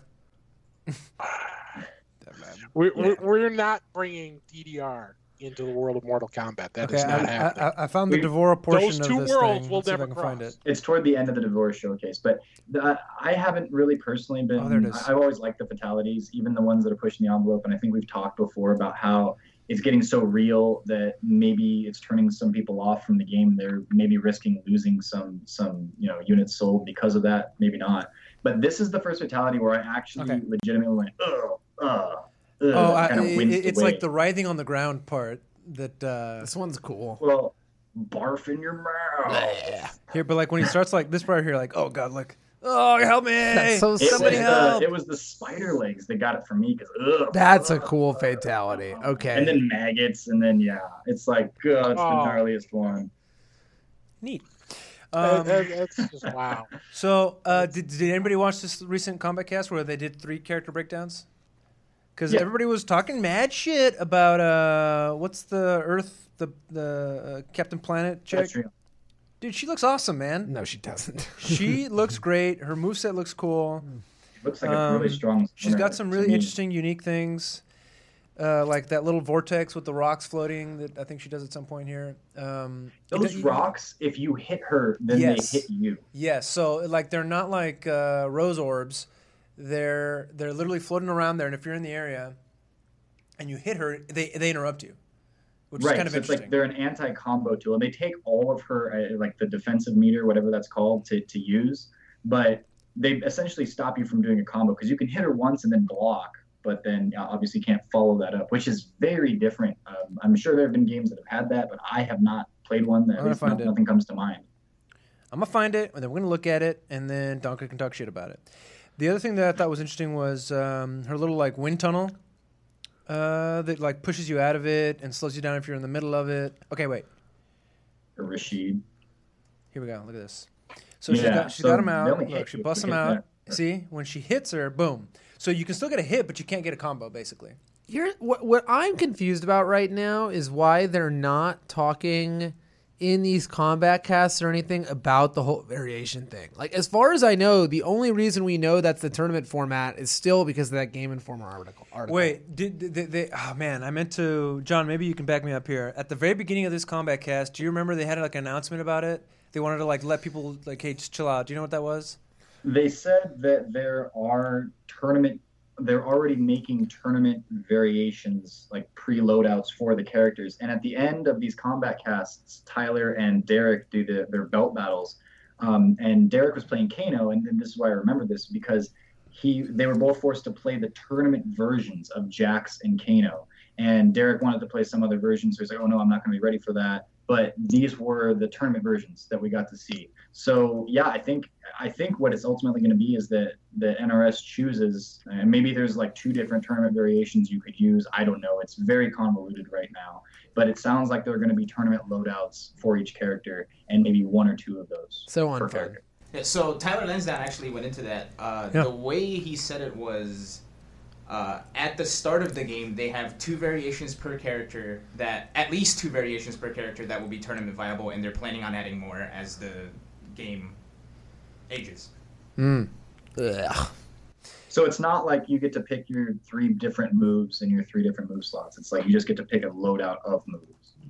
Speaker 4: We're not bringing DDR into the world of Mortal Kombat. That
Speaker 1: Okay,
Speaker 4: is not happening.
Speaker 1: I found the Devorah portion
Speaker 4: Those
Speaker 1: of
Speaker 4: two
Speaker 1: this
Speaker 4: worlds
Speaker 1: thing.
Speaker 4: will
Speaker 1: Let's see if I
Speaker 4: never
Speaker 1: can find
Speaker 4: cross.
Speaker 1: it.
Speaker 3: It's toward the end of the Devorah showcase, but I haven't really personally been.
Speaker 1: Oh, there it is.
Speaker 3: I've always liked the fatalities, even the ones that are pushing the envelope. And I think we've talked before about how it's getting so real that maybe it's turning some people off from the game. They're maybe risking losing some units sold because of that. Maybe not. But this is the first fatality where I actually legitimately went,
Speaker 1: It's like the writhing on the ground part that.
Speaker 2: This one's cool.
Speaker 3: Well, barf in your mouth.
Speaker 1: Here, but like when he starts like this part here, like, oh god, like, oh help me!
Speaker 2: That's so
Speaker 1: Somebody help!
Speaker 3: It was the spider legs that got it for me because
Speaker 2: That's a cool fatality. Okay.
Speaker 3: And then maggots, and then it's like it's the gnarliest one.
Speaker 1: Neat.
Speaker 4: That's just wow.
Speaker 1: So, did anybody watch this recent Combat Cast where they did 3 character breakdowns? Because everybody was talking mad shit about what's the Earth, the Captain Planet chick. Dude, she looks awesome, man.
Speaker 2: No, she doesn't.
Speaker 1: She looks great. Her moveset looks cool.
Speaker 3: Looks like a really strong.
Speaker 1: She's got some really interesting, unique things. Like that little vortex with the rocks floating that I think she does at some point here.
Speaker 3: Those rocks, if you hit her, then they hit you.
Speaker 1: Yes, so like they're not like rose orbs. They're literally floating around there, and if you're in the area and you hit her, they interrupt you, which is kind of
Speaker 3: so
Speaker 1: interesting.
Speaker 3: It's like they're an anti-combo tool, and they take all of her like the defensive meter, whatever that's called, to use, but they essentially stop you from doing a combo because you can hit her once and then block. But then obviously can't follow that up, which is very different. I'm sure there have been games that have had that, but I have not played one. At least nothing comes to mind.
Speaker 1: I'm going to find it, and then we're going to look at it, and then Donka can talk shit about it. The other thing that I thought was interesting was her little like wind tunnel that like pushes you out of it and slows you down if you're in the middle of it. Okay, wait.
Speaker 3: Rashid.
Speaker 1: Here we go. Look at this. So she's got him out. Look, she busts him out. See, when she hits her, boom. So you can still get a hit, but you can't get a combo, basically.
Speaker 2: What I'm confused about right now is why they're not talking in these combat casts or anything about the whole variation thing. Like, as far as I know, the only reason we know that's the tournament format is still because of that Game Informer article.
Speaker 1: Wait, did they? Oh man, I meant to. John, maybe you can back me up here. At the very beginning of this combat cast, do you remember they had like an announcement about it? They wanted to like let people like, hey, just chill out. Do you know what that was?
Speaker 3: They said that they're already making tournament variations, like pre-loadouts for the characters. And at the end of these combat casts, Tyler and Derek do their belt battles. And Derek was playing Kano, and this is why I remember this, because they were both forced to play the tournament versions of Jax and Kano. And Derek wanted to play some other version, so he's like, oh no, I'm not going to be ready for that. But these were the tournament versions that we got to see. So yeah, I think what it's ultimately going to be is that the NRS chooses, and maybe there's like 2 different tournament variations you could use. I don't know. It's very convoluted right now, but it sounds like there are going to be tournament loadouts for each character, and maybe 1 or 2 of those.
Speaker 2: So unfair.
Speaker 5: Yeah, so Tyler Lansdowne actually went into that. The way he said it was, at the start of the game, they have 2 variations per character at least 2 variations per character that will be tournament viable, and they're planning on adding more as the game ages.
Speaker 2: Ugh.
Speaker 3: So it's not like you get to pick your 3 different moves and your 3 different move slots. It's like you just get to pick a loadout of moves.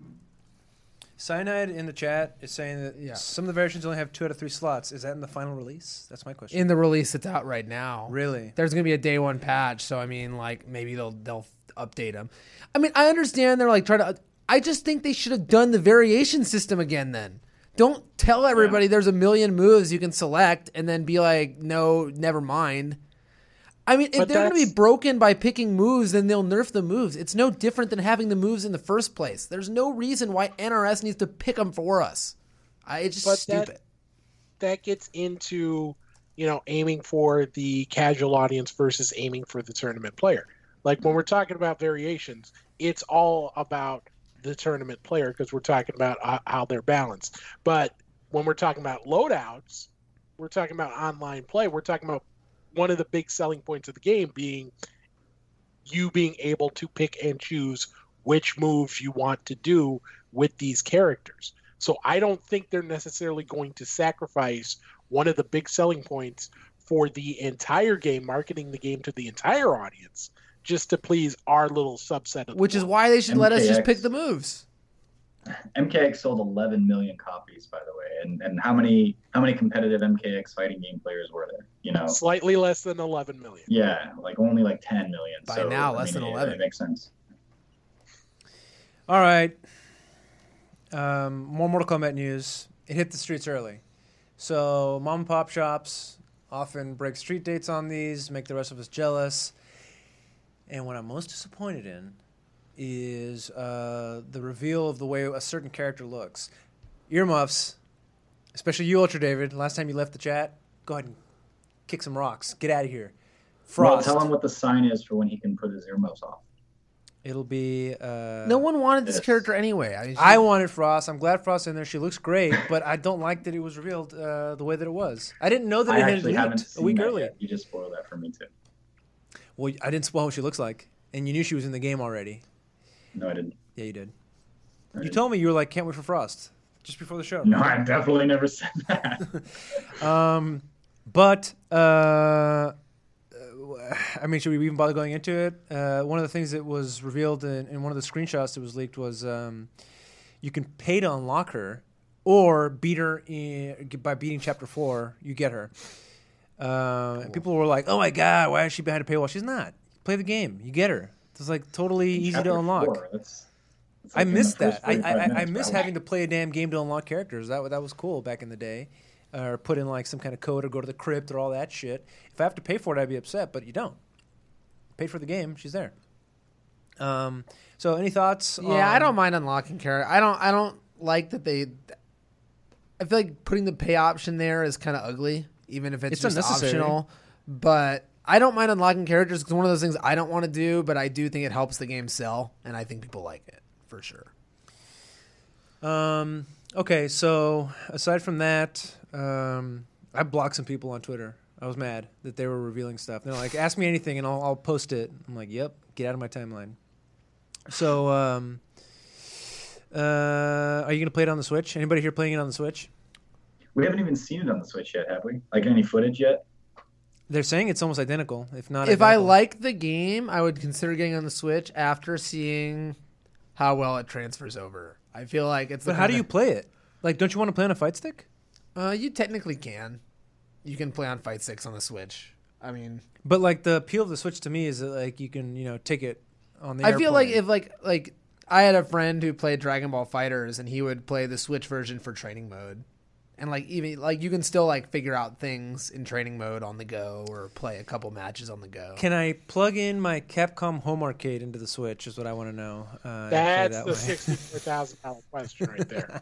Speaker 1: Cyanide in the chat is saying that some of the variations only have 2 out of 3 slots. Is that in the final release? That's my question.
Speaker 2: In the release that's out right now.
Speaker 1: Really?
Speaker 2: There's going to be a day 1 patch, so I mean, like, maybe they'll update them. I mean, I understand they're like trying to. I just think they should have done the variation system again then. Don't tell everybody there's a million moves you can select and then be like, no, never mind. I mean, if
Speaker 4: But
Speaker 2: they're going to be broken by picking moves, then they'll nerf the moves. It's no different than having the moves in the first place. There's no reason why NRS needs to pick them for us. It's just stupid.
Speaker 4: That gets into, aiming for the casual audience versus aiming for the tournament player. Like when we're talking about variations, it's all about the tournament player because we're talking about how they're balanced. But when we're talking about loadouts, we're talking about online play. We're talking about one of the big selling points of the game being you being able to pick and choose which moves you want to do with these characters. So I don't think they're necessarily going to sacrifice one of the big selling points for the entire game, marketing the game to the entire audience, just to please our little subset of
Speaker 2: Which is why they should let us just pick the moves.
Speaker 3: MKX sold 11 million copies, by the way, and how many competitive MKX fighting game players were there?
Speaker 4: Slightly less than 11 million.
Speaker 3: Yeah, only 10 million.
Speaker 2: By now, less than 11.
Speaker 3: It makes sense.
Speaker 1: All right. More Mortal Kombat news. It hit the streets early, so mom and pop shops often break street dates on these, make the rest of us jealous. And what I'm most disappointed in is the reveal of the way a certain character looks. Earmuffs, especially you, Ultra David. Last time you left the chat, go ahead and kick some rocks. Get out of here. Frost.
Speaker 3: Well, tell him what the sign is for when he can put his earmuffs off.
Speaker 1: It'll be...
Speaker 2: no one wanted this character anyway.
Speaker 1: I wanted Frost. I'm glad Frost's in there. She looks great, but I don't like that it was revealed the way that it was. I didn't know that it had leaked a week earlier.
Speaker 3: You just spoiled that for me, too.
Speaker 1: Well, I didn't spoil what she looks like, and you knew she was in the game already.
Speaker 3: No, I didn't.
Speaker 1: Yeah, you did. You told me you were like, can't wait for Frost, just before the show.
Speaker 3: No, I definitely never said that.
Speaker 1: I mean, should we even bother going into it? One of the things that was revealed in one of the screenshots that was leaked was you can pay to unlock her or beat her by beating Chapter 4. You get her. Cool. And people were like, oh, my God, why is she behind a paywall? She's not. Play the game. You get her. It's totally easy to unlock.
Speaker 3: That's
Speaker 1: I missed that. I miss having to play a damn game to unlock characters. That was cool back in the day. Or put in some kind of code or go to the crypt or all that shit. If I have to pay for it, I'd be upset, but you don't. Paid for the game, she's there. So any thoughts?
Speaker 2: Yeah, I don't mind unlocking characters. I don't like that they. I feel like putting the pay option there is kind of ugly, even if it's just optional. But I don't mind unlocking characters because one of those things I don't want to do, but I do think it helps the game sell, and I think people like it for sure.
Speaker 1: Okay, so aside from that, I blocked some people on Twitter. I was mad that they were revealing stuff. They're like, ask me anything and I'll post it. I'm like, yep, get out of my timeline. So, are you going to play it on the Switch? Anybody here playing it on the Switch?
Speaker 3: We haven't even seen it on the Switch yet, have we? Any footage yet?
Speaker 1: They're saying it's almost identical, if not
Speaker 2: If
Speaker 1: identical.
Speaker 2: I like the game, I would consider getting on the Switch after seeing how well it transfers over. I feel like it's...
Speaker 1: But how do you play it? Don't you want to play on a fight stick?
Speaker 2: You technically can. You can play on fight sticks on the Switch. I mean...
Speaker 1: But, the appeal of the Switch to me is that, you can, take it on the
Speaker 2: I feel like if, I had a friend who played Dragon Ball FighterZ, and he would play the Switch version for training mode. And, even, you can still, figure out things in training mode on the go or play a couple matches on the go.
Speaker 1: Can I plug in my Capcom Home Arcade into the Switch is what I want to know.
Speaker 4: That's the $64,000 question right there.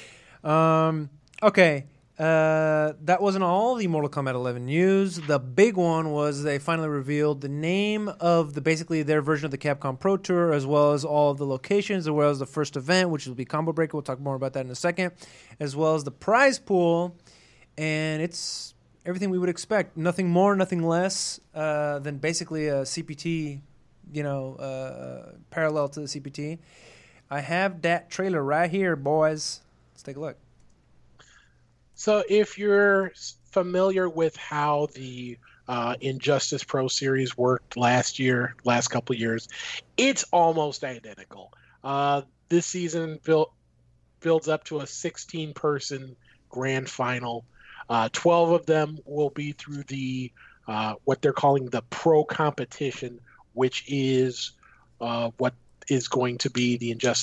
Speaker 1: Okay. That wasn't all the Mortal Kombat 11 news. The big one was they finally revealed the name of basically their version of the Capcom Pro Tour, as well as all of the locations, as well as the first event, which will be Combo Breaker. We'll talk more about that in a second, as well as the prize pool. And it's everything we would expect. Nothing more, nothing less than basically a CPT, parallel to the CPT. I have that trailer right here, boys. Let's take a look.
Speaker 4: So if you're familiar with how the Injustice Pro Series worked last couple of years, it's almost identical. This season builds up to a 16-person grand final. 12 of them will be through the what they're calling the Pro Competition, which is what is going to be the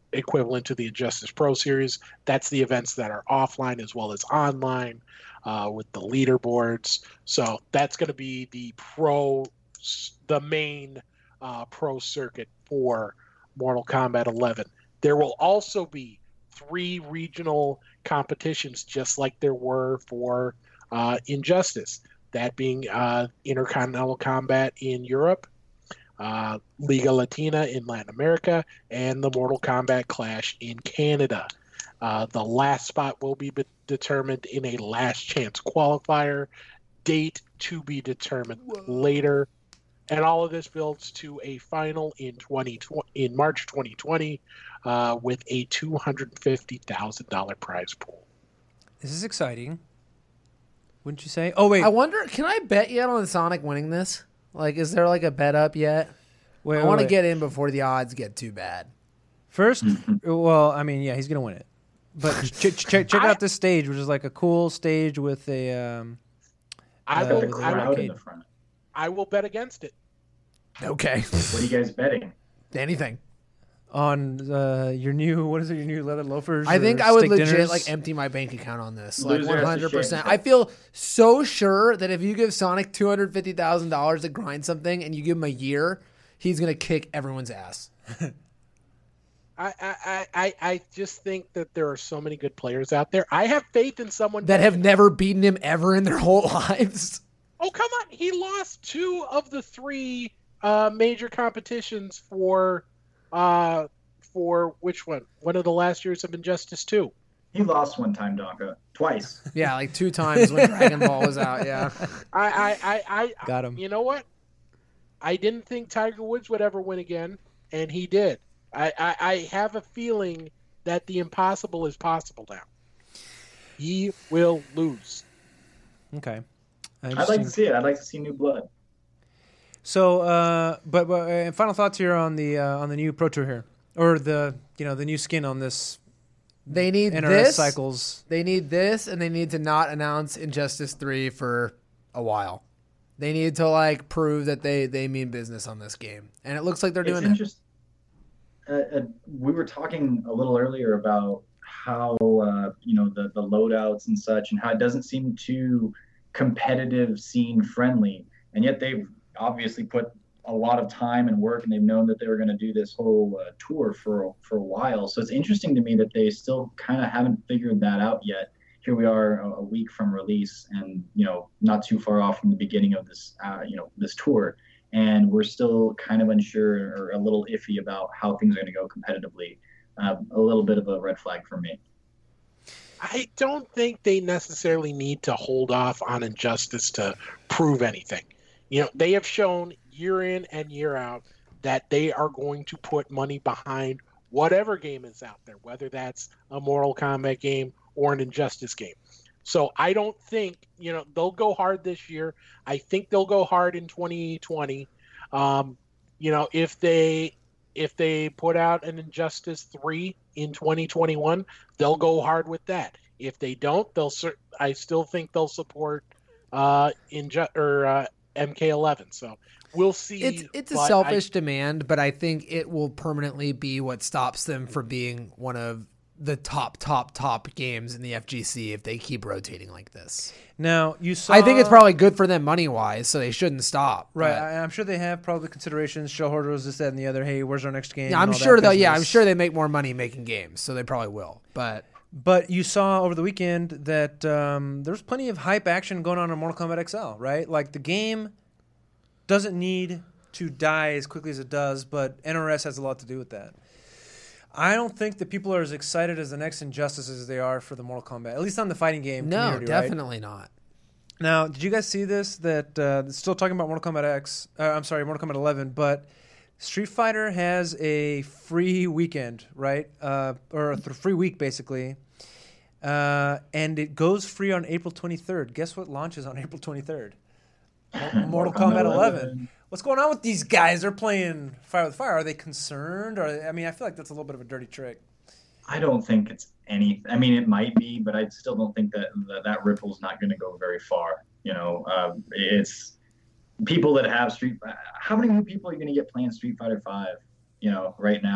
Speaker 4: equivalent to the Injustice Pro Series. That's the events that are offline as well as online with the leaderboards. So that's going to be the main pro circuit for Mortal Kombat 11. There will also be 3 regional competitions, just like there were for Injustice. That being Intercontinental Combat in Europe, Liga Latina in Latin America, and the Mortal Kombat Clash in Canada. The last spot will be determined in a last chance qualifier, date to be determined later. And all of this builds to a final in March 2020 with a $250,000 prize pool.
Speaker 1: This is exciting. Wouldn't you say? Oh, wait.
Speaker 2: I wonder, can I bet yet on Sonic winning this? Like, is there like a bet up yet?
Speaker 1: Wait,
Speaker 2: I want to get in before the odds get too bad.
Speaker 1: First, well, I mean, yeah, he's going to win it. But check out this stage, which is like a cool stage with a...
Speaker 3: I
Speaker 4: will bet against it.
Speaker 2: Okay.
Speaker 3: What are you guys betting?
Speaker 2: Anything.
Speaker 1: On your new, what is it, your new leather loafers?
Speaker 2: I think I would legit
Speaker 1: dinners?
Speaker 2: like empty my bank account on this.
Speaker 3: Loser
Speaker 2: Like 100%. I feel so sure that if you give Sonic $250,000 to grind something and you give him a year, he's going to kick everyone's ass.
Speaker 4: I just think that there are so many good players out there. I have faith in someone
Speaker 2: that have never beaten him ever in their whole lives.
Speaker 4: Oh, come on. He lost 2 of the 3 major competitions for which one? One of the last years of Injustice 2.
Speaker 3: He lost one time, Donka. Twice.
Speaker 2: Yeah, like 2 times when Dragon Ball was out, yeah.
Speaker 4: I
Speaker 1: got him.
Speaker 4: You know what? I didn't think Tiger Woods would ever win again, and he did. I have a feeling that the impossible is possible now. He will lose.
Speaker 1: Okay.
Speaker 3: I'd like to see it. I'd like to see new blood.
Speaker 1: So, but final thoughts here on the new Pro Tour here, or the new skin on this.
Speaker 2: They need
Speaker 1: NRS
Speaker 2: this
Speaker 1: cycles.
Speaker 2: They need this, and they need to not announce Injustice 3 for a while. They need to like prove that they mean business on this game, and it looks like they're doing it.
Speaker 3: We were talking a little earlier about how the loadouts and such, and how it doesn't seem too competitive scene friendly, and yet they've obviously put a lot of time and work, and they've known that they were going to do this whole tour for a while. So it's interesting to me that they still kind of haven't figured that out yet. Here we are a week from release, and not too far off from the beginning of this this tour, and we're still kind of unsure or a little iffy about how things are going to go competitively. A little bit of a red flag for me.
Speaker 4: I don't think they necessarily need to hold off on Injustice to prove anything. They have shown year in and year out that they are going to put money behind whatever game is out there, whether that's a Mortal Kombat game or an Injustice game. So I don't think, they'll go hard this year. I think they'll go hard in 2020. If they put out an Injustice 3 in 2021, they'll go hard with that. If they don't, I still think they'll support MK11. So we'll see.
Speaker 2: It's a selfish demand, but I think it will permanently be what stops them from being one of the top games in the FGC if they keep rotating like this.
Speaker 1: Now, you saw...
Speaker 2: I think it's probably good for them money-wise, so they shouldn't stop.
Speaker 1: Right. I'm sure they have probably considerations, show hoarders, this, that, and the other. Hey, where's our next game?
Speaker 2: Yeah, I'm sure they make more money making games, so they probably will. But
Speaker 1: you saw over the weekend that there's plenty of hype action going on in Mortal Kombat XL, right? Like, the game doesn't need to die as quickly as it does, but NRS has a lot to do with that. I don't think that people are as excited as the next Injustice as they are for the Mortal Kombat, at least on the fighting game community,
Speaker 2: definitely not.
Speaker 1: Now, did you guys see this? That still talking about Mortal Kombat 11, but Street Fighter has a free weekend, right? Or a free week, basically. And it goes free on April 23rd. Guess what launches on April 23rd? Mortal Kombat 11. What's going on with these guys? They're playing Fire with Fire. Are they concerned? I feel like that's a little bit of a dirty trick.
Speaker 3: I don't think it's anything. I mean, it might be, but I still don't think that ripple's not going to go very far. It's people that have How many new people are you going to get playing Street Fighter 5? Right now,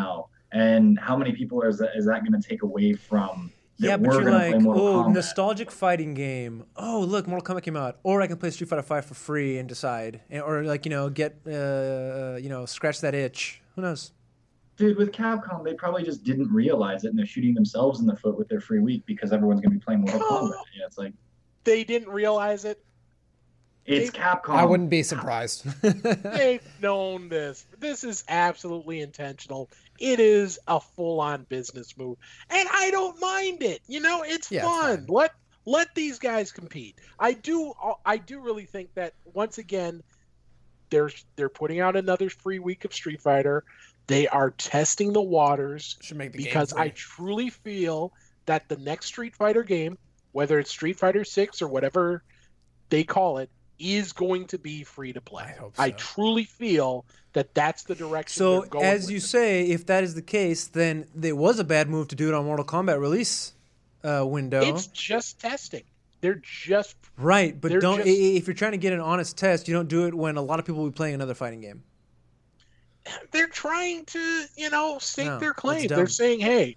Speaker 3: And how many people is that going to take away from?
Speaker 1: Yeah, but
Speaker 3: we're
Speaker 1: you're
Speaker 3: gonna play
Speaker 1: like,
Speaker 3: Mortal
Speaker 1: oh,
Speaker 3: Kombat?
Speaker 1: nostalgic fighting game. Oh, look, Mortal Kombat came out. Or I can play Street Fighter 5 for free and decide. Or like, get, scratch that itch. Who knows?
Speaker 3: Dude, with Capcom, they probably just didn't realize it, and they're shooting themselves in the foot with their free week because everyone's going to be playing Mortal Kombat. Yeah, it's like
Speaker 4: they didn't realize it.
Speaker 3: It's Capcom.
Speaker 2: I wouldn't be surprised.
Speaker 4: They've known this. This is absolutely intentional. It is a full-on business move, and I don't mind it. It's fun. Let these guys compete. I do really think that once again, they're putting out another free week of Street Fighter. They are testing the waters.
Speaker 2: Should make the
Speaker 4: because I truly feel that the next Street Fighter game, whether it's Street Fighter 6 or whatever they call it, is going to be free to play.
Speaker 2: I hope so.
Speaker 4: I truly feel that that's the direction.
Speaker 1: So,
Speaker 4: they're going
Speaker 1: as
Speaker 4: with
Speaker 1: you
Speaker 4: it.
Speaker 1: say, if that is the case, then it was a bad move to do it on Mortal Kombat release window.
Speaker 4: It's just testing. They're just
Speaker 1: right, but
Speaker 4: they're
Speaker 1: don't.
Speaker 4: just-
Speaker 1: If you're trying to get an honest test, you don't do it when a lot of people will be playing another fighting game.
Speaker 4: they're trying to, stake
Speaker 1: No,
Speaker 4: their
Speaker 1: that's
Speaker 4: claim.
Speaker 1: dumb.
Speaker 4: They're saying, hey,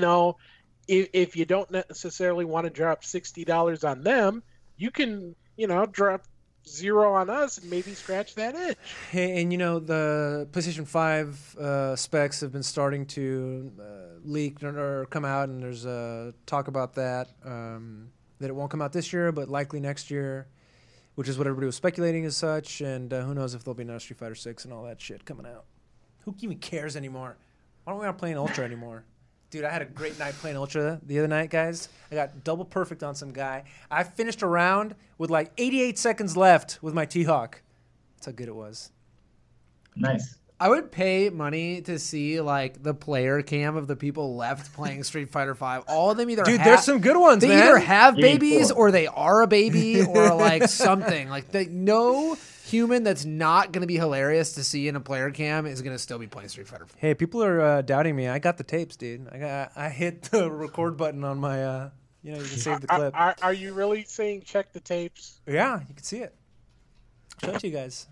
Speaker 4: if you don't necessarily want to drop $60 on them, you can, drop $0 on us and maybe scratch that itch.
Speaker 1: Hey, and the PlayStation 5 specs have been starting to leak or come out, and there's talk about that it won't come out this year, but likely next year, which is what everybody was speculating as such. And who knows if there'll be another Street Fighter 6 and all that shit coming out. Who even cares anymore? Why don't we not playing Ultra anymore? Dude, I had a great night playing Ultra the other night, guys. I got double perfect on some guy. I finished a round with like 88 seconds left with my T-Hawk. That's how good it was.
Speaker 3: Nice.
Speaker 2: I would pay money to see like the player cam of the people left playing Street Fighter 5. All of them either
Speaker 1: Dude, there's some good ones,
Speaker 2: they
Speaker 1: man.
Speaker 2: either have
Speaker 3: Game
Speaker 2: babies
Speaker 3: 4.
Speaker 2: or they are a baby or like something. Like no human that's not going to be hilarious to see in a player cam is going to still be playing Street Fighter 5.
Speaker 1: Hey, people are doubting me. I got the tapes, dude. I hit the record button on my, you can save the clip.
Speaker 4: Are you really saying check the tapes?
Speaker 1: Yeah, you can see it. Show it to you guys.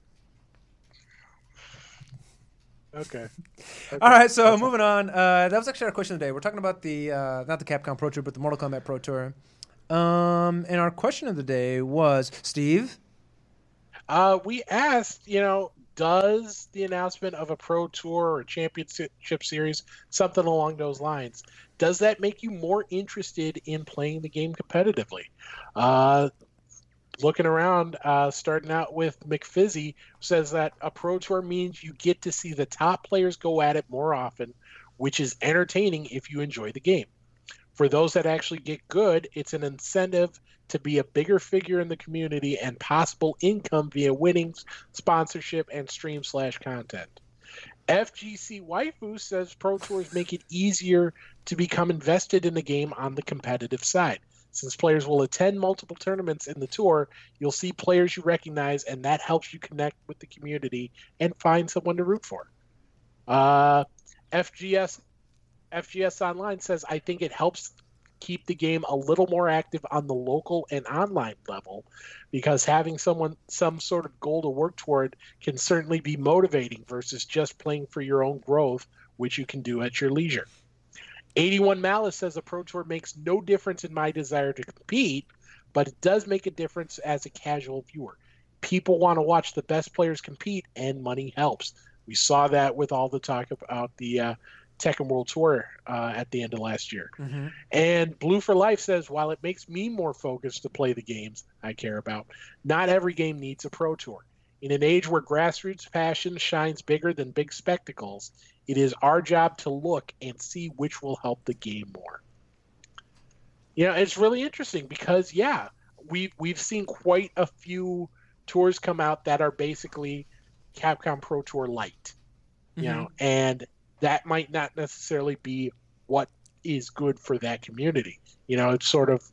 Speaker 4: Okay.
Speaker 1: All right, so moving on. That was actually our question of the day. We're talking about the not the Capcom Pro Tour, but the Mortal Kombat Pro Tour. And our question of the day was, Steve?
Speaker 4: We asked, does the announcement of a Pro Tour or Championship Series, something along those lines, does that make you more interested in playing the game competitively? Looking around, starting out with McFizzy, says that a Pro Tour means you get to see the top players go at it more often, which is entertaining if you enjoy the game. For those that actually get good, it's an incentive to be a bigger figure in the community and possible income via winnings, sponsorship, and stream/content. FGC Waifu says Pro Tours make it easier to become invested in the game on the competitive side. Since players will attend multiple tournaments in the tour, you'll see players you recognize, and that helps you connect with the community and find someone to root for. FGS Online says, I think it helps keep the game a little more active on the local and online level, because having some sort of goal to work toward can certainly be motivating versus just playing for your own growth, which you can do at your leisure. 81 Malice says a Pro Tour makes no difference in my desire to compete, but it does make a difference as a casual viewer. People want to watch the best players compete, and money helps. We saw that with all the talk about the Tekken World Tour at the end of last year. Mm-hmm. And Blue for Life says, while it makes me more focused to play the games I care about, not every game needs a Pro Tour. In an age where grassroots passion shines bigger than big spectacles, it is our job to look and see which will help the game more. It's really interesting because, we've seen quite a few tours come out that are basically Capcom Pro Tour Light, and that might not necessarily be what is good for that community. It's sort of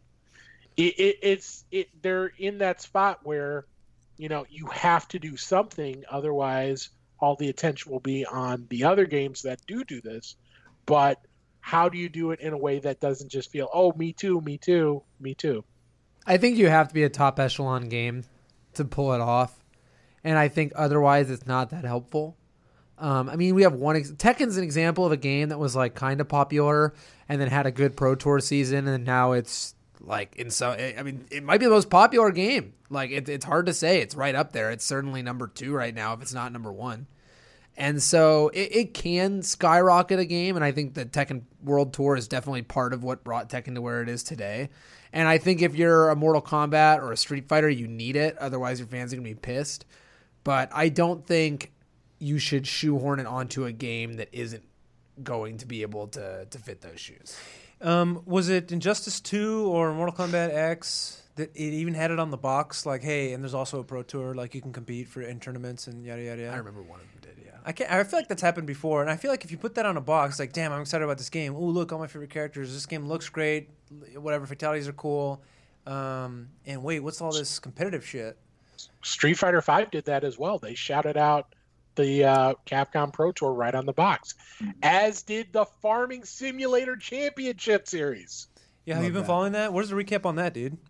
Speaker 4: they're in that spot where you have to do something, otherwise all the attention will be on the other games that do this. But how do you do it in a way that doesn't just feel, oh, me too, me too, me too?
Speaker 2: I think you have to be a top echelon game to pull it off, and I think otherwise it's not that helpful. I mean, we have Tekken's an example of a game that was like kind of popular and then had a good Pro Tour season, and now it's like it might be the most popular game. Like it's hard to say. It's right up there. It's certainly number 2 right now, if it's not number 1. And so it can skyrocket a game, and I think the Tekken World Tour is definitely part of what brought Tekken to where it is today. And I think if you're a Mortal Kombat or a Street Fighter, you need it. Otherwise, your fans are going to be pissed. But I don't think you should shoehorn it onto a game that isn't going to be able to fit those shoes.
Speaker 1: Was it Injustice 2 or Mortal Kombat X that it even had it on the box? Like, hey, and there's also a Pro Tour, like you can compete in tournaments and yada yada yada.
Speaker 2: I remember one of them did, yeah.
Speaker 1: I feel like that's happened before, and I feel like if you put that on a box, like, damn, I'm excited about this game. Oh, look, all my favorite characters. This game looks great. Whatever, fatalities are cool. And wait, what's all this competitive shit?
Speaker 4: Street Fighter V did that as well. They shouted out the Capcom Pro Tour right on the box, as did the Farming Simulator Championship Series.
Speaker 1: Yeah, have you been following that? Where's the recap on that, dude?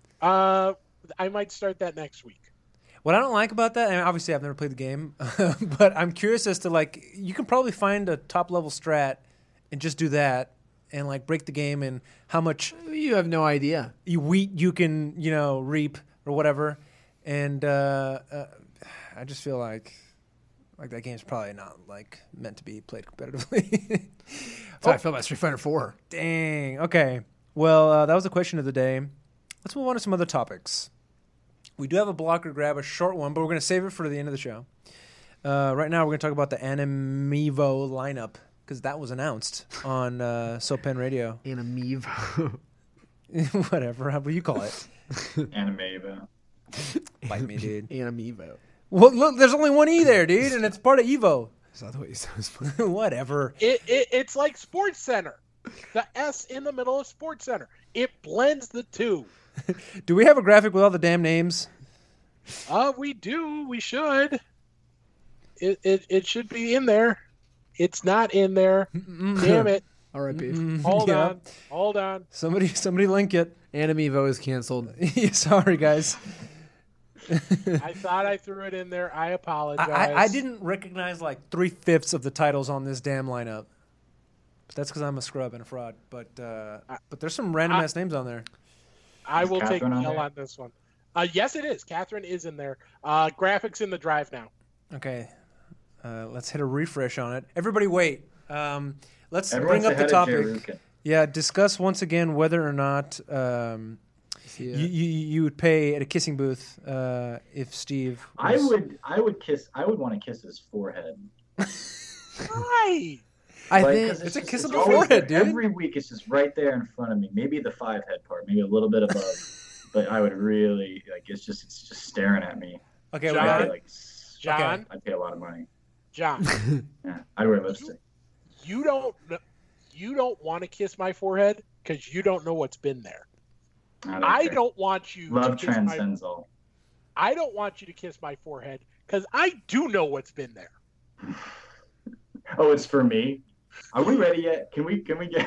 Speaker 4: I might start that next week.
Speaker 1: What I don't like about that, and obviously I've never played the game, but I'm curious as to, like, you can probably find a top-level strat and just do that and, like, break the game and how much
Speaker 2: You have no idea.
Speaker 1: wheat you can, reap or whatever. And I just feel like that game's probably not, like, meant to be played competitively.
Speaker 2: That's how I feel about Street Fighter 4.
Speaker 1: Dang. Okay. Well, that was the question of the day. Let's move on to some other topics. We do have a blocker grab, a short one, but we're going to save it for the end of the show. Right now, we're going to talk about the Animivo lineup, because that was announced on SoPen Radio.
Speaker 2: Animivo.
Speaker 1: Whatever. How will you call it?
Speaker 3: Animivo.
Speaker 1: Bite me, dude.
Speaker 2: Animivo.
Speaker 1: Well, look, there's only one E there, dude, and it's part of Evo.
Speaker 2: Is that the way you sound?
Speaker 1: Whatever.
Speaker 4: It's like Sports Center. The S in the middle of Sports Center. It blends the two.
Speaker 1: Do we have a graphic with all the damn names?
Speaker 4: We do. We should. It should be in there. It's not in there. Damn it.
Speaker 2: R.I.P.
Speaker 4: Hold
Speaker 1: Yeah.
Speaker 4: on.
Speaker 1: Somebody link it.
Speaker 2: Animivo is canceled.
Speaker 1: Sorry, guys.
Speaker 4: I thought I threw it in there. I apologize.
Speaker 1: I didn't recognize like 3/5 of the titles on this damn lineup. But that's because I'm a scrub and a fraud. But there's some random ass names on there.
Speaker 4: I will take
Speaker 3: Catherine on
Speaker 4: L
Speaker 3: there?
Speaker 4: on this one. Yes, it is. Catherine is in there. Graphics in the drive now.
Speaker 1: Okay. Let's hit a refresh on it. Everybody wait. Let's
Speaker 3: Everyone's
Speaker 1: bring up the
Speaker 3: ahead of
Speaker 1: topic.
Speaker 3: Jerusalem.
Speaker 1: Yeah, discuss once again whether or not you would pay at a kissing booth if Steve was...
Speaker 3: I would want to kiss his forehead.
Speaker 4: Hi.
Speaker 2: I
Speaker 3: Like,
Speaker 2: think
Speaker 3: 'cause
Speaker 1: It's a
Speaker 3: just-
Speaker 1: kissable
Speaker 3: always
Speaker 1: forehead,
Speaker 3: there.
Speaker 1: dude.
Speaker 3: Every week it's just right there in front of me. Maybe the 5 head part, maybe a little bit above. But I would really like it's just staring at me.
Speaker 1: Okay, we
Speaker 4: John?
Speaker 1: got
Speaker 3: I'd
Speaker 1: it.
Speaker 3: pay, like,
Speaker 4: John.
Speaker 3: I'd pay a lot of money.
Speaker 4: John.
Speaker 3: Yeah, I'd wear lipstick.
Speaker 4: You don't want to kiss my forehead because you don't know what's been there. I
Speaker 3: care.
Speaker 4: don't want you
Speaker 3: Love
Speaker 4: to kiss
Speaker 3: transcends all.
Speaker 4: I don't want you to kiss my forehead because I do know what's been there.
Speaker 3: Oh, it's for me. Are we ready yet? Can we get?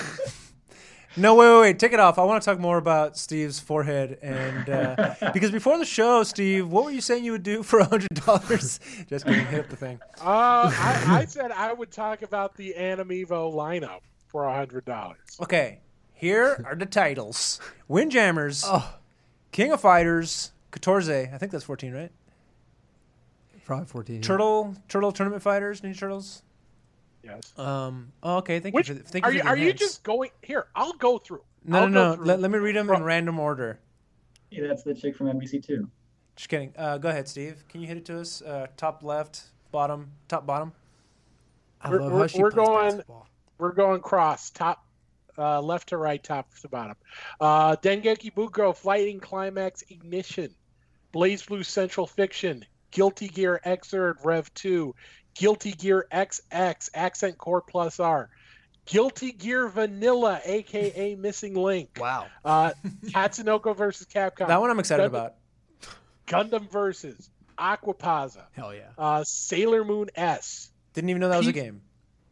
Speaker 1: No, wait. Take it off. I want to talk more about Steve's forehead, and because before the show, Steve, what were you saying you would do for $100? Just kidding. Hit up the thing.
Speaker 4: I said I would talk about the Animivo lineup for $100.
Speaker 1: Okay, here are the titles: Windjammers, King of Fighters, 14. I think that's 14, right?
Speaker 2: probably 14.
Speaker 1: Turtle Tournament Fighters, Ninja Turtles.
Speaker 4: Yes.
Speaker 1: Okay. Thank you. Thank you.
Speaker 4: Are you just going here? I'll go through.
Speaker 1: No.
Speaker 4: Go through.
Speaker 1: Let me read them in random order.
Speaker 3: Yeah, that's the chick from NBC too.
Speaker 1: Just kidding. Go ahead, Steve. Can you hit it to us? Top left, bottom, top bottom.
Speaker 2: I love how she
Speaker 4: we're
Speaker 2: plays
Speaker 4: going-
Speaker 2: basketball.
Speaker 4: We're going cross, top, left to right, top to bottom. Dengeki Bunko, Fighting Climax Ignition, Blaze Blue Central Fiction, Guilty Gear Xrd Rev 2, Guilty Gear XX Accent Core Plus R, Guilty Gear Vanilla, aka Missing Link.
Speaker 2: Wow.
Speaker 4: Tatsunoko versus Capcom.
Speaker 1: That one I'm excited about.
Speaker 4: Gundam versus Aquapaza.
Speaker 2: Hell yeah.
Speaker 4: Sailor Moon S.
Speaker 1: Didn't even know that was a game.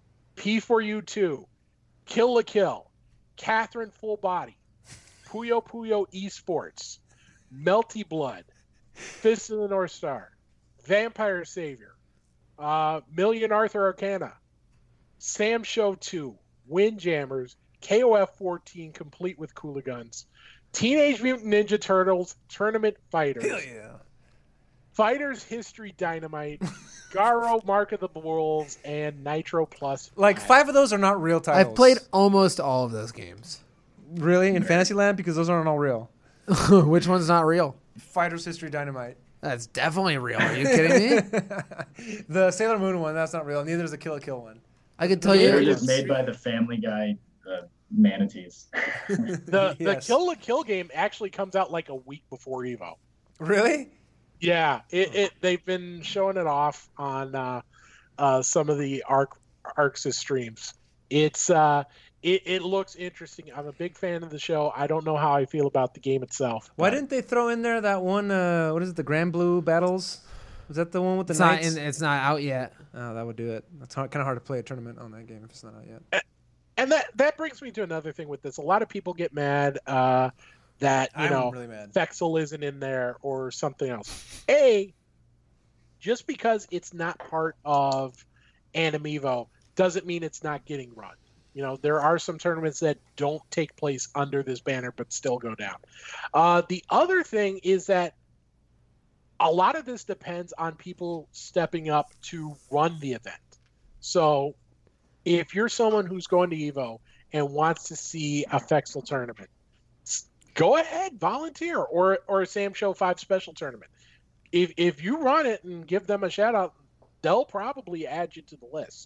Speaker 4: P4U2, Kill la Kill, Catherine Full Body, Puyo Puyo Esports, Melty Blood, Fist of the North Star, Vampire Savior, Million Arthur Arcana, Sam Show 2, Windjammers, KOF 14 complete with Cooler Guns, Teenage Mutant Ninja Turtles Tournament Fighters,
Speaker 1: Hell yeah.
Speaker 4: Fighters History Dynamite, Garo Mark of the Wolves, and Nitro Plus.
Speaker 1: Like 5 of those are not real titles.
Speaker 2: I've played almost all of those games.
Speaker 1: Really in Fantasyland because those aren't all real.
Speaker 2: Which one's not real?
Speaker 1: Fighters History Dynamite.
Speaker 2: That's definitely real. Are you kidding me?
Speaker 1: The Sailor Moon one, that's not real. Neither is the Kill la Kill one.
Speaker 2: I can tell
Speaker 3: They're
Speaker 2: you.
Speaker 3: just made by the Family Guy manatees.
Speaker 4: The
Speaker 1: Yes.
Speaker 4: Kill la Kill game actually comes out like a week before Evo.
Speaker 1: Really?
Speaker 4: Yeah, they've been showing it off on some of the ArcSys streams. It looks interesting. I'm a big fan of the show. I don't know how I feel about the game itself.
Speaker 1: Why didn't they throw in there that one, what is it, the Grand Blue Battles? Was that the one with the Knights?
Speaker 2: It's not out yet.
Speaker 1: Oh, that would do it. It's kind of hard to play a tournament on that game if it's not out yet.
Speaker 4: And that brings me to another thing with this. A lot of people get mad that
Speaker 1: I'm really mad.
Speaker 4: Fexel isn't in there or something else. Just because it's not part of Anime-Evo doesn't mean it's not getting run. There are some tournaments that don't take place under this banner but still go down. The other thing is that a lot of this depends on people stepping up to run the event. So if you're someone who's going to Evo and wants to see a Fexel tournament, go ahead, volunteer, or a Sam Show 5 special tournament. If you run it and give them a shout out, they'll probably add you to the list.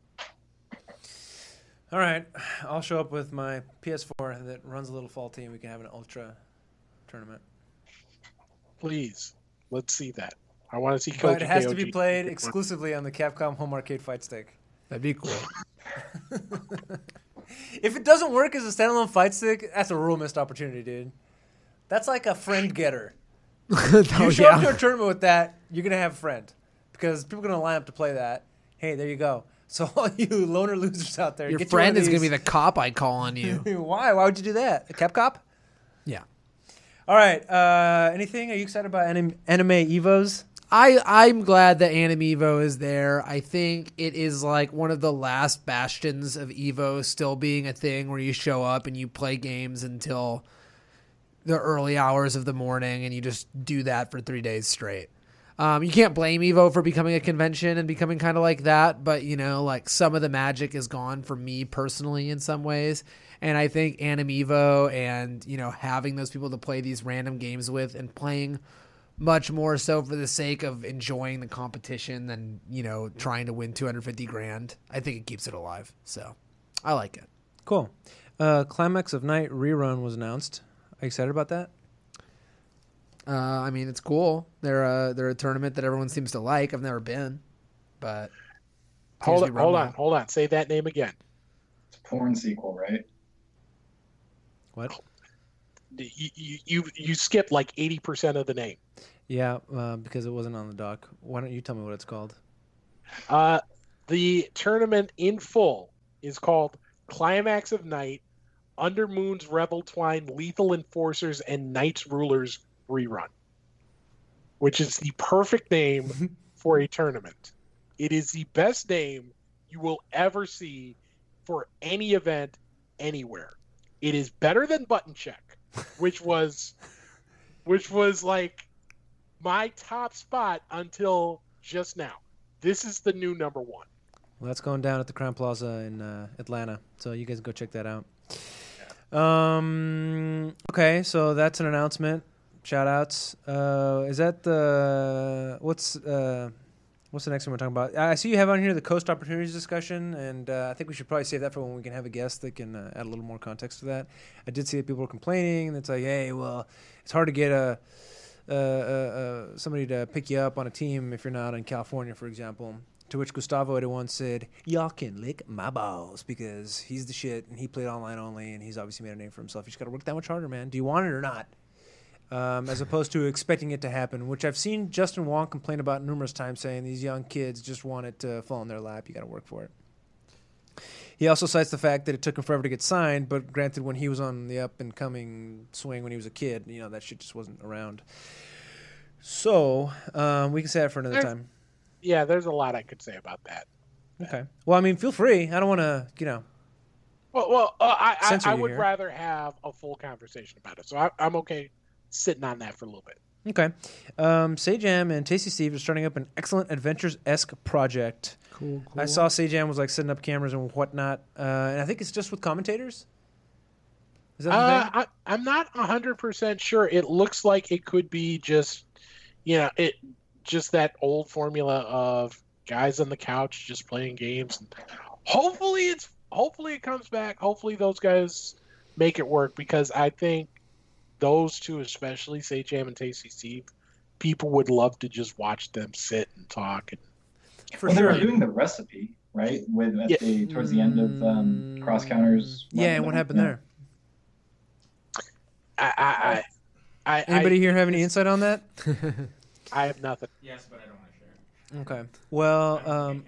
Speaker 1: All right. I'll show up with my PS4 that runs a little faulty and we can have an Ultra tournament.
Speaker 4: Please, let's see that. I want to see Koji
Speaker 1: But it has to be
Speaker 4: KOG.
Speaker 1: played exclusively on the Capcom Home Arcade Fight Stick.
Speaker 2: That'd be cool.
Speaker 1: If it doesn't work as a standalone fight stick, that's a real missed opportunity, dude. That's like a friend getter. You show up to a tournament with that, you're going to have a friend. Because people are going to line up to play that. Hey, there you go. So all you loner losers out there,
Speaker 2: Your
Speaker 1: get
Speaker 2: friend
Speaker 1: you
Speaker 2: is
Speaker 1: one
Speaker 2: going
Speaker 1: of
Speaker 2: to be the cop I call on you.
Speaker 1: these. Why? Why would you do that? A Cap Cop?
Speaker 2: Yeah.
Speaker 1: All right. Anything? Are you excited about anime Evos?
Speaker 2: I'm glad that Anime Evo is there. I think it is like one of the last bastions of Evo still being a thing where you show up and you play games until the early hours of the morning and you just do that for 3 days straight. You can't blame Evo for becoming a convention and becoming kind of like that, but like some of the magic is gone for me personally in some ways. And I think Anime Evo and, having those people to play these random games with and playing much more so for the sake of enjoying the competition than, trying to win 250 grand. I think it keeps it alive. So I like it.
Speaker 1: Cool. Climax of Night rerun was announced. Are you excited about that?
Speaker 2: It's cool. They're a tournament that everyone seems to like. I've never been, but
Speaker 4: hold on. Say that name again.
Speaker 3: It's a porn sequel, right?
Speaker 1: What?
Speaker 4: You skipped like 80% of the name.
Speaker 1: Yeah, because it wasn't on the doc. Why don't you tell me what it's called?
Speaker 4: The tournament in full is called Climax of Night, Under Moon's Rebel Twine, Lethal Enforcers, and Knights Rulers rerun, which is the perfect name for a tournament. It is the best name you will ever see for any event anywhere. It is better than Button Check, which was like my top spot until just now. This is the new number one.
Speaker 1: Well, that's going down at the Crown Plaza in Atlanta, so you guys go check that out. Okay, so that's an announcement. Shout outs. Is that the what's the next one we're talking about? I see you have on here the Coast Opportunities discussion, and I think we should probably save that for when we can have a guest that can add a little more context to that. I did see that people were complaining, and it's like, hey, well, it's hard to get somebody to pick you up on a team if you're not in California, for example. To which Gustavo 81 said, y'all can lick my balls because he's the shit, and he played online only, and he's obviously made a name for himself. You just got to work that much harder, man. Do you want it or not? As opposed to expecting it to happen, which I've seen Justin Wong complain about numerous times, saying these young kids just want it to fall in their lap. You got to work for it. He also cites the fact that it took him forever to get signed, but granted, when he was on the up-and-coming swing when he was a kid, that shit just wasn't around. So we can say that for another time.
Speaker 4: there's a lot I could say about that.
Speaker 1: Okay. Well, I mean, feel free. I don't want to, Censor
Speaker 4: I
Speaker 1: you
Speaker 4: would
Speaker 1: here.
Speaker 4: rather have a full conversation about it. So I'm okay sitting on that for a little bit.
Speaker 1: Okay. Sajam and Tasty Steve are starting up an excellent Adventures-esque project.
Speaker 2: Cool.
Speaker 1: I saw Sajam was like setting up cameras and whatnot, and I think it's just with commentators. Is that the thing?
Speaker 4: I'm not 100% sure. It looks like it could be just, just that old formula of guys on the couch just playing games. Hopefully it comes back. Hopefully those guys make it work, because I think those two, especially Sajam and Tasty Steve, people would love to just watch them sit and talk.
Speaker 3: Well, they were doing the recipe, right? Towards the end of Cross Counters.
Speaker 1: Yeah, and what happened there? Anybody here have any insight on that?
Speaker 4: I have nothing.
Speaker 5: Yes, but I don't want to share.
Speaker 1: Okay. Well,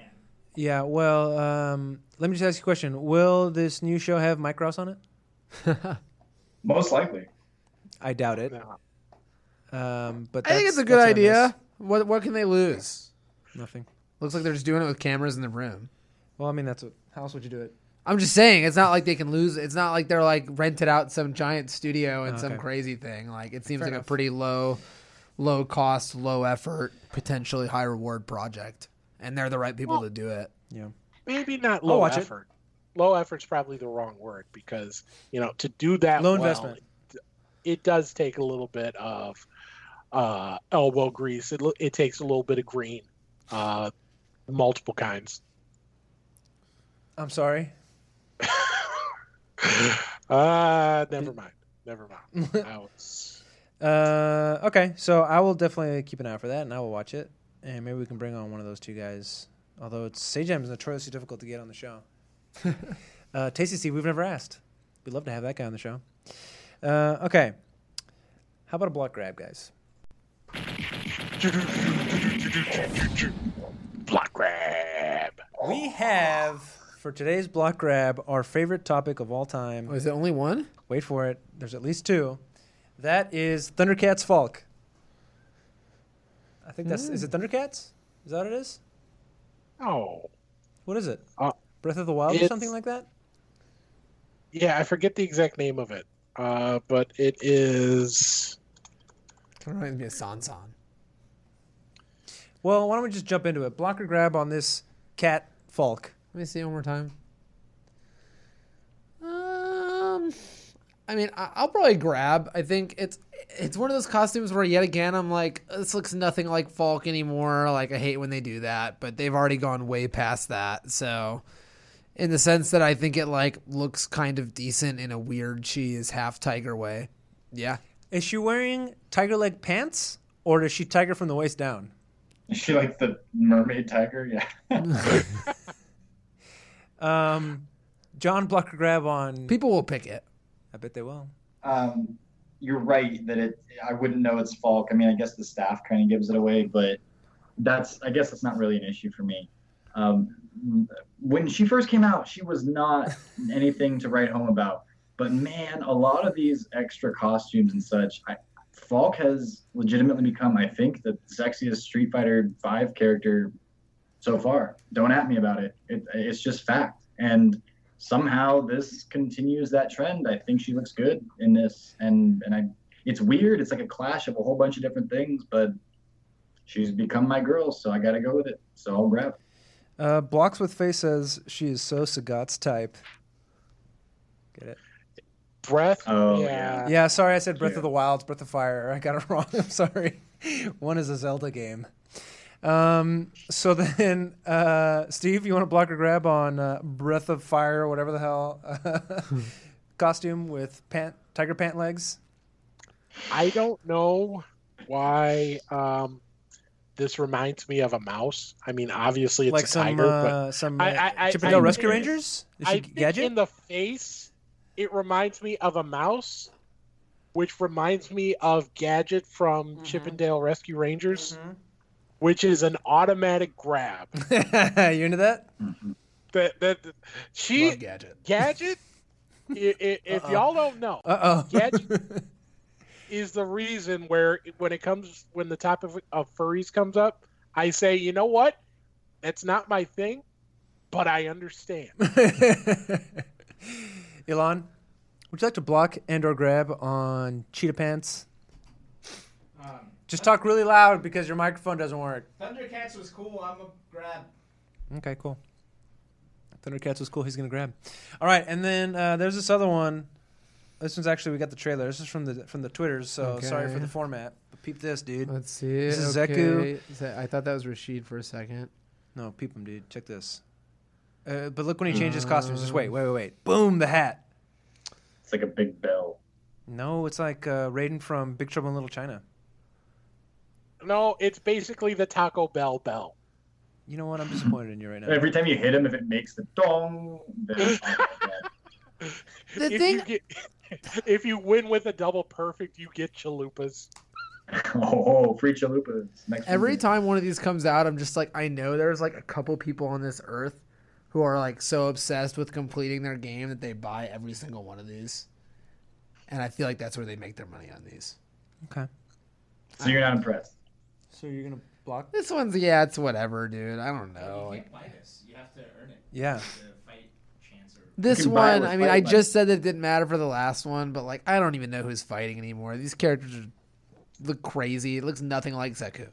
Speaker 1: let me just ask you a question. Will this new show have Mike Rouse on it?
Speaker 3: Most likely.
Speaker 1: I doubt it.
Speaker 4: No.
Speaker 1: But
Speaker 2: I think it's a good
Speaker 1: that's what I
Speaker 2: idea. What can they lose?
Speaker 1: miss. Nothing.
Speaker 2: Looks like they're just doing it with cameras in the room.
Speaker 1: Well, I mean, how else would you do it?
Speaker 2: I'm just saying, it's not like they can lose. It's not like they're like rented out some giant studio and some
Speaker 1: Okay.
Speaker 2: crazy thing. Like it seems
Speaker 1: Fair
Speaker 2: like
Speaker 1: enough.
Speaker 2: a pretty low cost, low effort, potentially high reward project, and they're the right people to do it.
Speaker 1: Yeah.
Speaker 4: Maybe not
Speaker 1: I'll
Speaker 4: low
Speaker 1: watch it.
Speaker 4: effort. Low effort's probably the wrong word, because to do that
Speaker 1: Low
Speaker 4: well,
Speaker 1: investment.
Speaker 4: it does take a little bit of elbow grease. It takes a little bit of green, multiple kinds.
Speaker 1: I'm sorry.
Speaker 4: Never mind. I was...
Speaker 1: Okay, so I will definitely keep an eye out for that, and I will watch it, and maybe we can bring on one of those two guys. Although Sajam is notoriously difficult to get on the show. Tasty Steve, we've never asked. We'd love to have that guy on the show. Okay. How about a block grab, guys?
Speaker 4: Block grab.
Speaker 1: We have, for today's block grab, our favorite topic of all time.
Speaker 2: Oh, is it only one?
Speaker 1: Wait for it. There's at least two. That is Thundercats Falk. I think that's... Is it Thundercats? Is that what it is?
Speaker 4: Oh.
Speaker 1: What is it? Breath of the Wild or
Speaker 4: it's-
Speaker 1: something like that?
Speaker 4: Yeah, I forget the exact name of it. But it is...
Speaker 2: It reminds me of Sansan.
Speaker 1: Well, why don't we just jump into it? Blocker grab on this cat Falk.
Speaker 2: Let me see it one more time. I mean, I'll probably grab. I think it's one of those costumes where yet again I'm like, this looks nothing like Falk anymore. Like I hate when they do that, but they've already gone way past that. So, in the sense that I think it like looks kind of decent in a weird she is half tiger way. Yeah.
Speaker 1: Is she wearing tiger leg pants, or does she tiger from the waist down?
Speaker 3: Is she like the mermaid tiger? Yeah.
Speaker 1: John, blocker grab on.
Speaker 2: People will pick it.
Speaker 1: I bet they will.
Speaker 3: You're right that I wouldn't know it's Falk. I mean, I guess the staff kind of gives it away, but I guess that's not really an issue for me. When she first came out, she was not anything to write home about. But man, a lot of these extra costumes and such, Falk has legitimately become, I think, the sexiest Street Fighter V character so far. Don't at me about it. It's just fact. And somehow this continues that trend. I think she looks good in this, and it's weird. It's like a clash of a whole bunch of different things, but she's become my girl, so I got to go with it. So I'll grab.
Speaker 1: Blocks with Face says she is so Sagat's type. Get it?
Speaker 4: Breath.
Speaker 3: Oh,
Speaker 4: yeah.
Speaker 1: Yeah, sorry, I said Breath
Speaker 3: Yeah.
Speaker 1: of the Wild, Breath of Fire. I got it wrong. I'm sorry. One is a Zelda game. So then, Steve, you want to block or grab on Breath of Fire or whatever the hell costume with tiger pant legs?
Speaker 4: I don't know why this reminds me of a mouse. I mean, obviously it's
Speaker 1: Like
Speaker 4: a
Speaker 1: some
Speaker 4: tiger, but
Speaker 1: Chippendale
Speaker 4: I
Speaker 1: Rescue
Speaker 4: think-
Speaker 1: Rangers? Is
Speaker 4: I
Speaker 1: she
Speaker 4: think
Speaker 1: Gadget?
Speaker 4: in the face, it reminds me of a mouse, which reminds me of Gadget from Chippendale Rescue Rangers, which is an automatic grab.
Speaker 1: You into that?
Speaker 4: She
Speaker 2: Love Gadget.
Speaker 4: Gadget. If y'all don't know,
Speaker 1: Uh-oh.
Speaker 4: Gadget is the reason when the topic of furries comes up, I say, you know what? That's not my thing, but I understand.
Speaker 1: Elon, would you like to block and/or grab on Cheetah Pants? Just talk really loud because your microphone doesn't work.
Speaker 5: Thundercats was cool. I'm a grab.
Speaker 1: Okay, cool. Thundercats was cool. He's gonna grab. All right, and then there's this other one. This one's actually, we got the trailer. This is from the Twitters, so sorry for the format. But peep this, dude.
Speaker 2: Let's see.
Speaker 1: This is
Speaker 2: okay.
Speaker 1: Zeku.
Speaker 2: I thought that was Rashid for a second.
Speaker 1: No, peep him, dude. Check this. But look when he changes costumes. Just wait. Boom, the hat.
Speaker 3: It's like a big bell.
Speaker 1: No, it's like Raiden from Big Trouble in Little China.
Speaker 4: No, it's basically the Taco Bell bell.
Speaker 1: You know what? I'm disappointed in you right now.
Speaker 3: Every time you hit him, if it makes the dong, then
Speaker 4: If you win with a double perfect, you get chalupas.
Speaker 3: oh, free chalupas.
Speaker 2: Every time one of these comes out, I'm just like, I know there's like a couple people on this earth who are like so obsessed with completing their game that they buy every single one of these. And I feel like that's where they make their money on these.
Speaker 1: Okay.
Speaker 3: So you're not impressed?
Speaker 1: So you're going to block?
Speaker 2: This one's, yeah, it's whatever, dude. I don't know.
Speaker 5: You can't buy this. You have to earn it.
Speaker 1: Yeah.
Speaker 2: This one, I mean, I just said that it didn't matter for the last one, but like, I don't even know who's fighting anymore. These characters look crazy. It looks nothing like Zeku.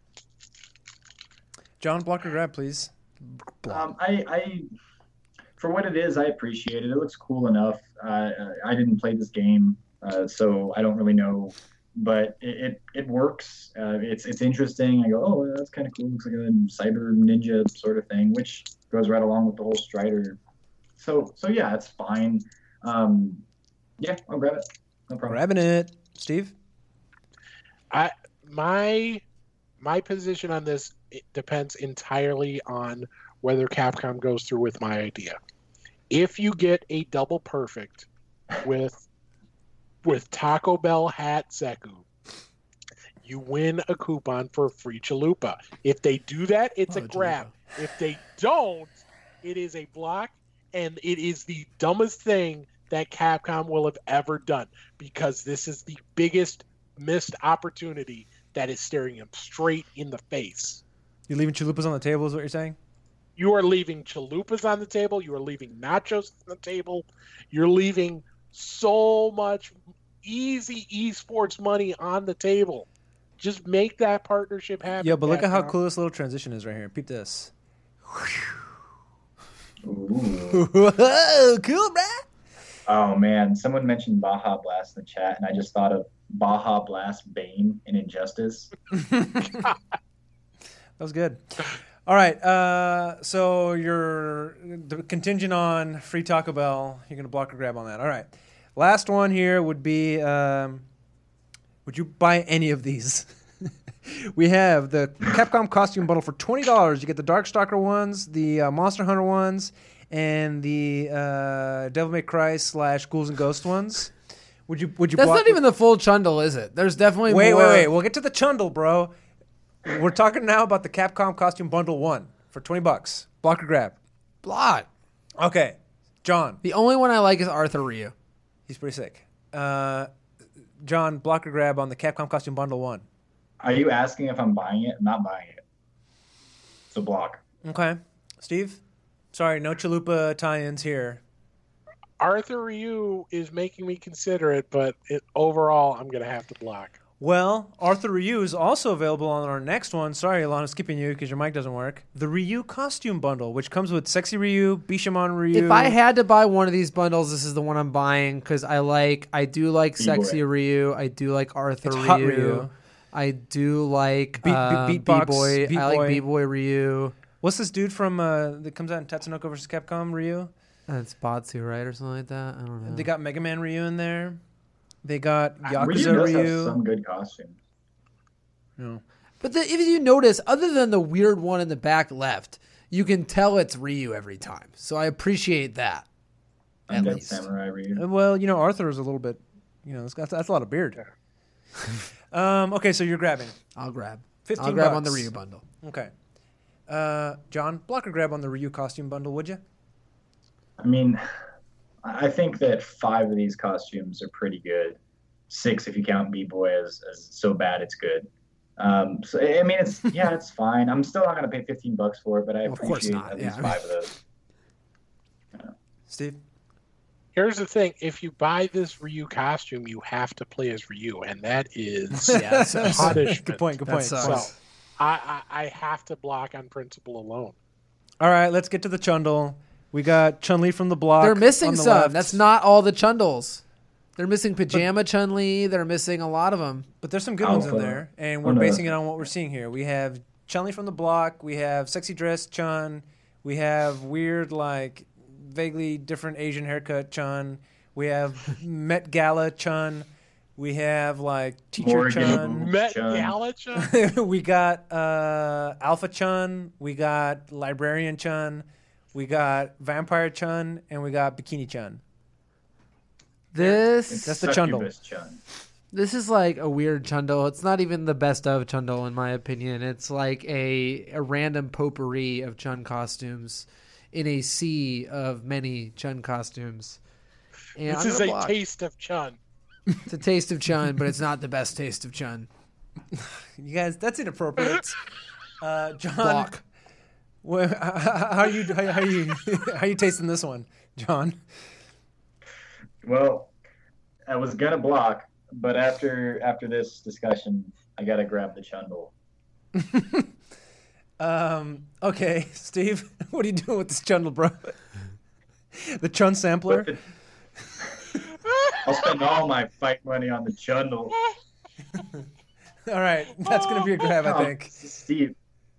Speaker 1: John, block or grab, please.
Speaker 3: I for what it is, I appreciate it. It looks cool enough. I didn't play this game, so I don't really know, but it works. It's interesting. I go, oh, that's kind of cool. Looks like a cyber ninja sort of thing, which goes right along with the whole Strider. So yeah, it's fine. Yeah, I'll grab it. No problem.
Speaker 1: Grabbing it, Steve.
Speaker 4: My position on this, it depends entirely on whether Capcom goes through with my idea. If you get a double perfect with Taco Bell hat Zeku, you win a coupon for a free chalupa. If they do that, it's a grab. Chalupa. If they don't, it is a block, and it is the dumbest thing that Capcom will have ever done, because this is the biggest missed opportunity that is staring him straight in the face.
Speaker 1: You're leaving chalupas on the table is what you're saying?
Speaker 4: You are leaving chalupas on the table. You are leaving nachos on the table. You're leaving so much easy esports money on the table. Just make that partnership happen.
Speaker 1: Yeah, but look at how cool this little transition is right here. Peep this. Whoa, cool, bruh.
Speaker 3: Oh, man. Someone mentioned Baja Blast in the chat, and I just thought of Baja Blast Bane in Injustice.
Speaker 1: That was good. All right. So you're contingent on free Taco Bell. You're going to block or grab on that. All right. Last one here would be, would you buy any of these? We have the Capcom costume bundle for $20. You get the Darkstalker ones, the Monster Hunter ones, and the Devil May Cry / Ghouls and Ghosts ones. Would you? That's
Speaker 2: not even the full chundle, is it? There's definitely more.
Speaker 1: Wait. We'll get to the chundle, bro. We're talking now about the Capcom costume bundle 1 for $20. Block or grab?
Speaker 2: Block.
Speaker 1: Okay. John.
Speaker 2: The only one I like is Arthur Ryu.
Speaker 1: He's pretty sick. John, block or grab on the Capcom costume bundle 1?
Speaker 3: Are you asking if I'm buying it? I'm not buying it. It's a block.
Speaker 1: Okay. Steve? Sorry, no chalupa tie-ins here.
Speaker 4: Arthur Ryu is making me consider it, but overall, I'm going to have to block.
Speaker 1: Well, Arthur Ryu is also available on our next one. Sorry, Alana, skipping you because your mic doesn't work. The Ryu costume bundle, which comes with Sexy Ryu, Bishamon Ryu.
Speaker 2: If I had to buy one of these bundles, this is the one I'm buying because I do like Sexy Ryu. I do like Arthur Ryu.
Speaker 1: Hot Ryu.
Speaker 2: I do like
Speaker 1: Beatbox.
Speaker 2: B-Boy. I like B-Boy Ryu.
Speaker 1: What's this dude from that comes out in Tatsunoko vs. Capcom Ryu?
Speaker 2: It's Batsu, right, or something like that? I don't know.
Speaker 1: They got Mega Man Ryu in there. They got Yakuza
Speaker 3: Ryu. Does
Speaker 1: Ryu.
Speaker 3: have some good costumes.
Speaker 1: No.
Speaker 2: But if you notice, other than the weird one in the back left, you can tell it's Ryu every time. So I appreciate that. At least.
Speaker 3: Samurai Ryu.
Speaker 1: Well, Arthur is a little bit, that's a lot of beard. Okay, so you're grabbing.
Speaker 2: I'll grab.
Speaker 1: $15.
Speaker 2: I'll grab on the Ryu bundle.
Speaker 1: Okay. John, block or grab on the Ryu costume bundle, would you?
Speaker 3: I mean, I think that 5 of these costumes are pretty good. 6 if you count B-Boy as so bad it's good. So I mean, it's fine. I'm still not gonna pay $15 for it, but I
Speaker 2: Of course
Speaker 3: appreciate
Speaker 2: not,
Speaker 3: at
Speaker 2: yeah.
Speaker 3: least 5 of those.
Speaker 1: Steve?
Speaker 4: Here's the thing: if you buy this Ryu costume, you have to play as Ryu, and that is
Speaker 2: Yeah, so-
Speaker 4: punishment.
Speaker 1: Good point.
Speaker 2: That sucks.
Speaker 4: So I have to block on principle alone.
Speaker 1: All right, let's get to the Chundle. We got Chun-Li from the block.
Speaker 2: They're missing
Speaker 1: on the
Speaker 2: some.
Speaker 1: left.
Speaker 2: That's not all the Chundles. They're missing Pajama Chun-Li. They're missing a lot of them.
Speaker 1: But there's some good ones in
Speaker 3: Alpha.
Speaker 1: there, and we're
Speaker 3: Oh, no.
Speaker 1: basing it on what we're seeing here. We have Chun-Li from the block. We have sexy dress Chun. We have weird, like, vaguely different Asian haircut Chun. We have Met Gala Chun. We have, like, teacher
Speaker 3: Morgan.
Speaker 1: Chun.
Speaker 4: Met
Speaker 3: Chun.
Speaker 4: Gala.
Speaker 1: We got Alpha Chun. We got Librarian Chun. We got Vampire Chun. And we got Bikini Chun.
Speaker 2: This
Speaker 1: That's the Chundle.
Speaker 3: Succubus Chun.
Speaker 2: This is like a weird Chundle. It's not even the best of Chundle, in my opinion. It's like a random potpourri of Chun costumes in a sea of many Chun costumes. And
Speaker 4: This
Speaker 2: I'm
Speaker 4: is
Speaker 2: gonna
Speaker 4: a
Speaker 2: block.
Speaker 4: taste of Chun.
Speaker 2: It's a taste of Chun, but it's not the best taste of Chun.
Speaker 1: You guys, that's inappropriate. John,
Speaker 2: Block.
Speaker 1: how are you tasting this one, John?
Speaker 3: Well, I was gonna block, but after this discussion, I gotta grab the Chundle.
Speaker 1: Okay, Steve, what are you doing with this Chundle, bro? The Chun sampler?
Speaker 3: I'll spend all my fight money on the Chundle.
Speaker 1: All right, that's gonna be a grab, I
Speaker 3: Oh,
Speaker 1: think.
Speaker 3: Steve,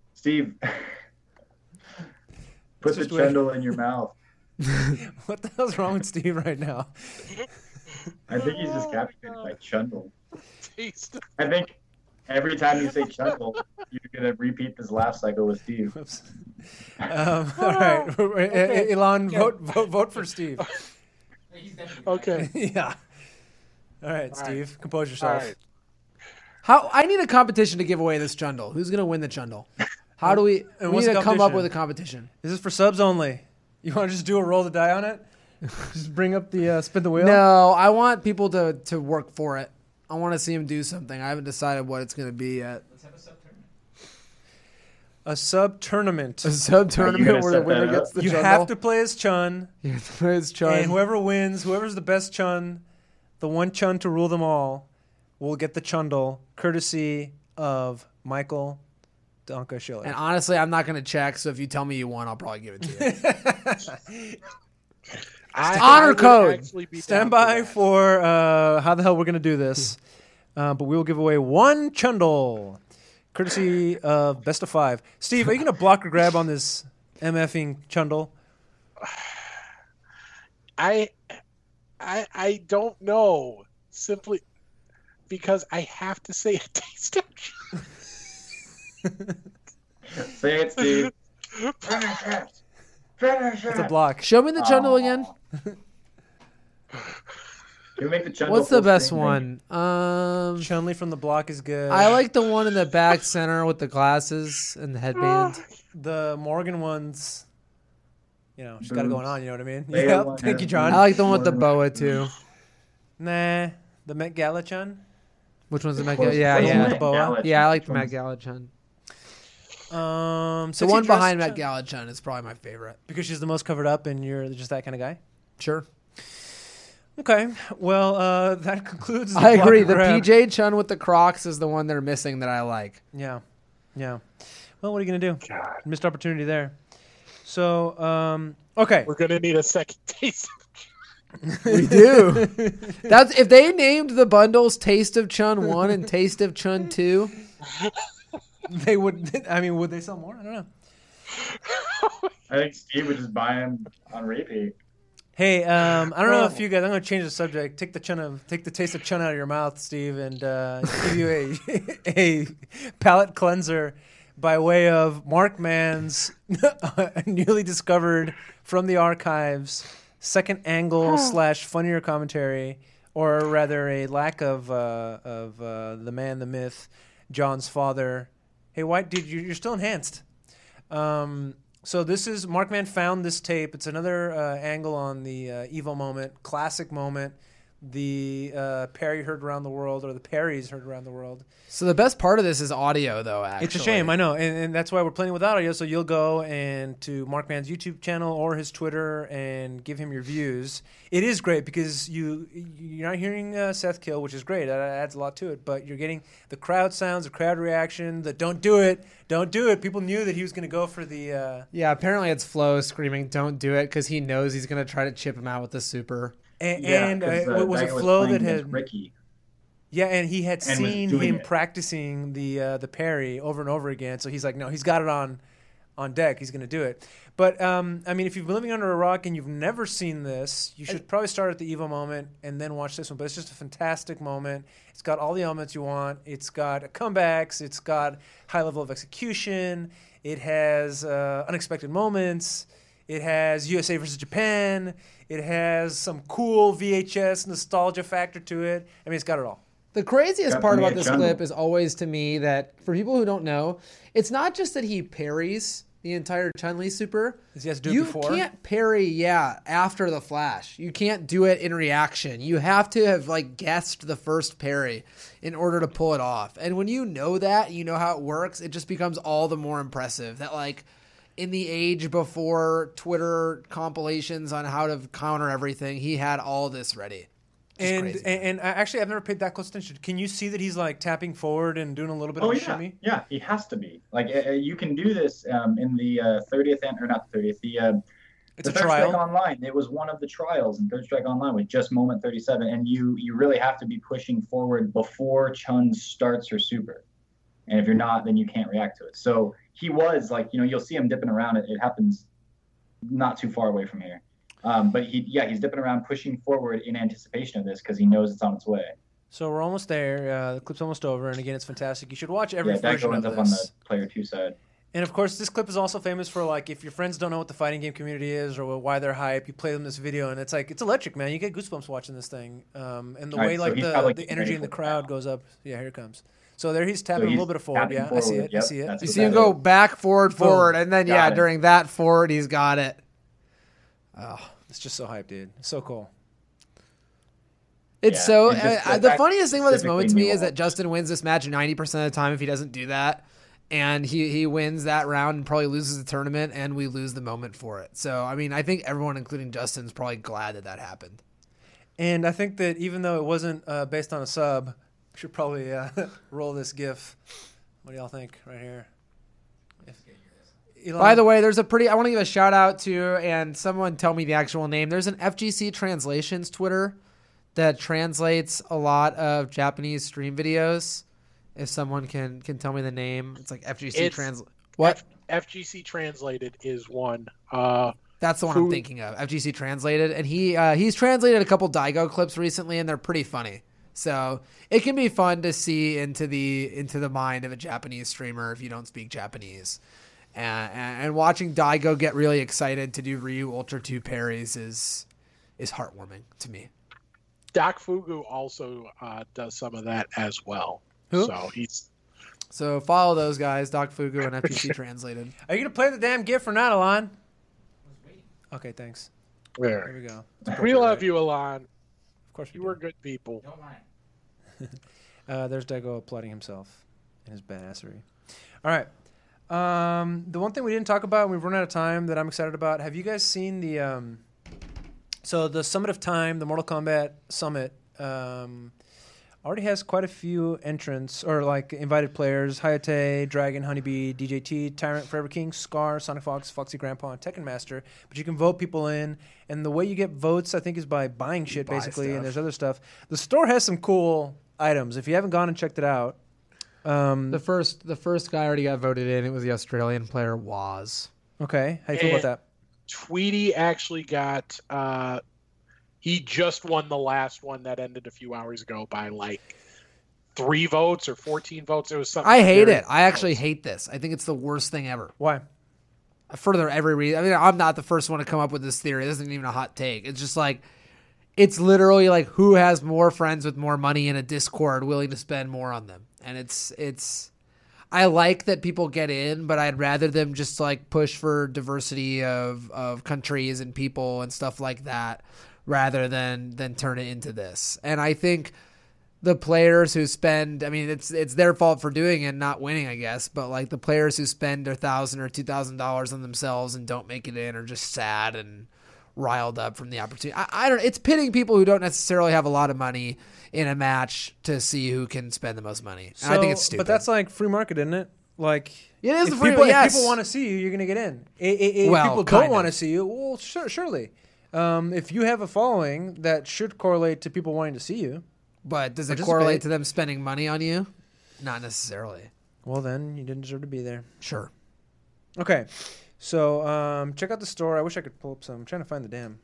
Speaker 3: put the
Speaker 1: Just wait.
Speaker 3: Chundle in your mouth.
Speaker 1: What the hell's wrong with Steve right now?
Speaker 3: I think he's just captivated by Chundle.
Speaker 4: Taste of
Speaker 3: I think every time you say Chundle, you're gonna repeat this laugh cycle with Steve.
Speaker 1: Whoops. All right, Elon, vote for Steve.
Speaker 5: He's definitely
Speaker 4: Okay.
Speaker 1: Yeah. All right,
Speaker 4: All
Speaker 1: Steve, compose
Speaker 4: All
Speaker 1: yourself.
Speaker 4: right.
Speaker 2: How I need a competition to give away this Chundle. Who's gonna win the Chundle? How do we?
Speaker 1: And
Speaker 2: We
Speaker 1: what's
Speaker 2: need
Speaker 1: the
Speaker 2: to come up
Speaker 1: competition?
Speaker 2: with a competition.
Speaker 1: Is this for subs only? You want to just do a roll the die on it? Just bring up the spin the wheel.
Speaker 2: No, I want people to work for it. I want to see them do something. I haven't decided what it's gonna be yet.
Speaker 5: Let's have a sub tournament.
Speaker 1: A sub tournament.
Speaker 2: A sub
Speaker 3: Are
Speaker 2: tournament
Speaker 3: you gonna
Speaker 2: where the
Speaker 3: set
Speaker 2: winner
Speaker 3: that
Speaker 2: gets
Speaker 3: up?
Speaker 2: the
Speaker 1: You
Speaker 2: Chundle.
Speaker 1: have to play as Chun,
Speaker 2: You have to play as Chun.
Speaker 1: and whoever wins, whoever's the best Chun, the one Chun to rule them all, will get the Chundle, courtesy of Michael Donka Schiller.
Speaker 2: And honestly, I'm not going to check. So if you tell me you won, I'll probably give it to you. Honor
Speaker 4: would
Speaker 2: code.
Speaker 4: actually be
Speaker 1: Stand
Speaker 4: down
Speaker 1: by
Speaker 4: that.
Speaker 1: for how the hell we're going to do this. But we will give away one Chundle, courtesy of Best of 5. Steve, are you going to block or grab on this MFing Chundle?
Speaker 4: I don't know. Simply because I have to say a taste of Chun.
Speaker 3: Say it, Steve. Finish it. Finish
Speaker 1: It's a
Speaker 3: it.
Speaker 1: block.
Speaker 2: Show me the Chundle again.
Speaker 3: Can we make the Chundle
Speaker 2: What's the
Speaker 3: full
Speaker 2: best
Speaker 3: screen?
Speaker 2: one?
Speaker 1: Chun-Li from the block is good.
Speaker 2: I like the one in the back center with the glasses and the headband.
Speaker 1: the Morgan ones. You know, she's got it
Speaker 3: Boobs.
Speaker 1: going on. You know what I mean?
Speaker 3: They
Speaker 1: Yeah.
Speaker 3: want
Speaker 1: Thank you,
Speaker 3: that.
Speaker 1: John.
Speaker 2: I like the one with the boa too.
Speaker 1: Nah, the Met Gala Chun.
Speaker 2: Which one's the Met
Speaker 3: Close-
Speaker 2: Gala? Yeah,
Speaker 3: close
Speaker 2: yeah.
Speaker 3: to Met
Speaker 1: Boa.
Speaker 3: Gala.
Speaker 2: Yeah, I like the
Speaker 3: Which
Speaker 2: Met
Speaker 3: one's-
Speaker 2: Gala Chun.
Speaker 1: The
Speaker 2: The one behind Met Gala Chun is probably my favorite.
Speaker 1: because she's the most covered up, and you're just that kind of guy.
Speaker 2: Sure.
Speaker 1: Okay, well, that concludes. The
Speaker 2: I
Speaker 1: block
Speaker 2: agree.
Speaker 1: and
Speaker 2: The
Speaker 1: grab.
Speaker 2: PJ Chun with the Crocs is the one they're missing that I like.
Speaker 1: Yeah, yeah. Well, what are you gonna do?
Speaker 4: God,
Speaker 1: Missed opportunity there. So, okay.
Speaker 4: we're gonna need a second taste.
Speaker 2: We do. That's if they named the bundles Taste of Chun 1 and Taste of Chun 2.
Speaker 1: They would. I mean, would they sell more? I don't know.
Speaker 3: I think Steve would just buy him on repeat.
Speaker 1: Hey, I don't know if you guys. I'm going to change the subject. Take the taste of Chun out of your mouth, Steve, and give you a palate cleanser by way of Mark Mann's newly discovered from the archives second angle / funnier commentary, or rather a lack of the man, the myth, John's father. Hey, White, dude, you're still enhanced. So this is Mark Mann found this tape. It's another angle on the Evo moment, classic moment. the parry heard around the world, or the parries heard around the world.
Speaker 2: So the best part of this is audio, though, actually.
Speaker 1: It's a shame, I know, and that's why we're playing without audio, so you'll go and to Markman's YouTube channel or his Twitter and give him your views. It is great because you're not hearing Seth kill, which is great. That adds a lot to it, but you're getting the crowd sounds, the crowd reaction, the don't do it. People knew that he was going to go for the...
Speaker 2: Yeah, apparently it's Flo screaming, don't do it, because he knows he's going to try to chip him out with the super.
Speaker 1: And was it Flo that had...
Speaker 3: Ricky.
Speaker 1: Yeah, and he had seen him
Speaker 3: it.
Speaker 1: practicing the parry over and over again. So he's like, no, he's got it on deck. He's going to do it. But, I mean, if you've been living under a rock and you've never seen this, you should probably start at the Evo moment and then watch this one. But it's just a fantastic moment. It's got all the elements you want. It's got comebacks. It's got high level of execution. It has unexpected moments. It has USA versus Japan. It has some cool VHS nostalgia factor to it. I mean, it's got it all.
Speaker 2: The craziest part about this clip is always to me that, for people who don't know, it's not just that he parries the entire Chun-Li super.
Speaker 1: He has to do it before?
Speaker 2: You can't parry, after the flash. You can't do it in reaction. You have to have, guessed the first parry in order to pull it off. And when you know that, you know how it works, it just becomes all the more impressive that, in the age before Twitter compilations on how to counter everything, he had all this ready. And
Speaker 1: actually, I've never paid that close attention. Can you see that he's tapping forward and doing a little bit of a shimmy?
Speaker 3: Yeah, he has to be. You can do this in the 30th, or not the 30th,
Speaker 1: it's
Speaker 3: the
Speaker 1: a
Speaker 3: Third
Speaker 1: trial.
Speaker 3: Strike Online. It was one of the trials in Third Strike Online with just moment 37, and you really have to be pushing forward before Chun starts her super. And if you're not, then you can't react to it. So he was you'll see him dipping around. It happens not too far away from here. But he's dipping around, pushing forward in anticipation of this because he knows it's on its way.
Speaker 1: So we're almost there. The clip's almost over, and again, it's fantastic. You should watch every
Speaker 3: that
Speaker 1: version
Speaker 3: ends
Speaker 1: of
Speaker 3: up
Speaker 1: this.
Speaker 3: on the player 2 side.
Speaker 1: And of course, this clip is also famous for if your friends don't know what the fighting game community is or why they're hype, you play them this video, and it's it's electric, man. You get goosebumps watching this thing, and the way the energy in the crowd goes up. Yeah, here it comes. So there he's tapping a little bit of forward. Yeah, I see it.
Speaker 3: Yep,
Speaker 1: I see it.
Speaker 2: You see him go back, forward, and then during that forward, he's got it.
Speaker 1: Oh, it's just so hype, dude. It's so cool.
Speaker 2: It's the funniest thing about this moment to me is that Justin wins this match 90% of the time if he doesn't do that. And he wins that round and probably loses the tournament, and we lose the moment for it. So, I mean, I think everyone, including Justin, is probably glad that happened.
Speaker 1: And I think that even though it wasn't based on a sub, we should probably roll this GIF. What do y'all think right here?
Speaker 2: By the way, I want to give a shout out to, and someone tell me the actual name. There's an FGC Translations Twitter that translates a lot of Japanese stream videos. If someone can tell me the name, it's FGC Translate. What?
Speaker 4: FGC Translated is one.
Speaker 2: That's the one I'm thinking of. FGC Translated, and he's translated a couple Daigo clips recently, and they're pretty funny. So it can be fun to see into the mind of a Japanese streamer if you don't speak Japanese. And watching Daigo get really excited to do Ryu Ultra 2 parries is heartwarming to me.
Speaker 4: Doc Fugu also does some of that as well.
Speaker 2: Who?
Speaker 4: So
Speaker 2: follow those guys, Doc Fugu and FGC Translated.
Speaker 1: Are you gonna play the damn GIF or not, Alon? Okay, thanks.
Speaker 4: There
Speaker 1: we go.
Speaker 4: We love you, Alon.
Speaker 1: Of course,
Speaker 4: you were good people.
Speaker 5: Don't mind.
Speaker 1: There's Daigo applauding himself in his badassery. All right. The one thing we didn't talk about, and we've run out of time, that I'm excited about. Have you guys seen the Summit of Time, the Mortal Kombat Summit? Already has quite a few entrants or invited players: Hayate, Dragon, Honeybee, DJT, Tyrant, Forever King, Scar, Sonic Fox, Foxy Grandpa, and Tekken Master. But you can vote people in, and the way you get votes, I think, is by buying shit basically. And there's other stuff. The store has some cool items. If you haven't gone and checked it out,
Speaker 2: the first guy already got voted in. It was the Australian player Waz.
Speaker 1: Okay, how do you feel about that?
Speaker 4: Tweety actually got. He just won the last one that ended a few hours ago by 3 votes or 14 votes. It was something.
Speaker 2: I hate it. I actually hate this. I think it's the worst thing ever.
Speaker 1: Why?
Speaker 2: For every reason. I mean, I'm not the first one to come up with this theory. This isn't even a hot take. It's just it's literally who has more friends with more money in a Discord willing to spend more on them. And it's. I like that people get in, but I'd rather them just push for diversity of countries and people and stuff like that, rather than turn it into this. And I think the players who spend, I mean, it's their fault for doing it, not winning, I guess, but like the players who spend $1,000 or $2,000 on themselves and don't make it in are just sad and riled up from the opportunity. I don't. It's pitting people who don't necessarily have a lot of money in a match to see who can spend the most money. And I think it's stupid.
Speaker 1: But that's like free market, isn't it? Like,
Speaker 2: it is
Speaker 1: if
Speaker 2: the free
Speaker 1: people,
Speaker 2: yes.
Speaker 1: if people want to see you, you're going to get in. If
Speaker 2: Well,
Speaker 1: people
Speaker 2: kind
Speaker 1: don't want to
Speaker 2: of.
Speaker 1: see you, well, surely. If you have a following, that should correlate to people wanting to see you.
Speaker 2: But does it
Speaker 1: Participate.
Speaker 2: correlate to them spending money on you? Not necessarily.
Speaker 1: Well, then you didn't deserve to be there.
Speaker 2: Sure.
Speaker 1: Okay, so check out the store. I wish I could pull up some. I'm trying to find the damn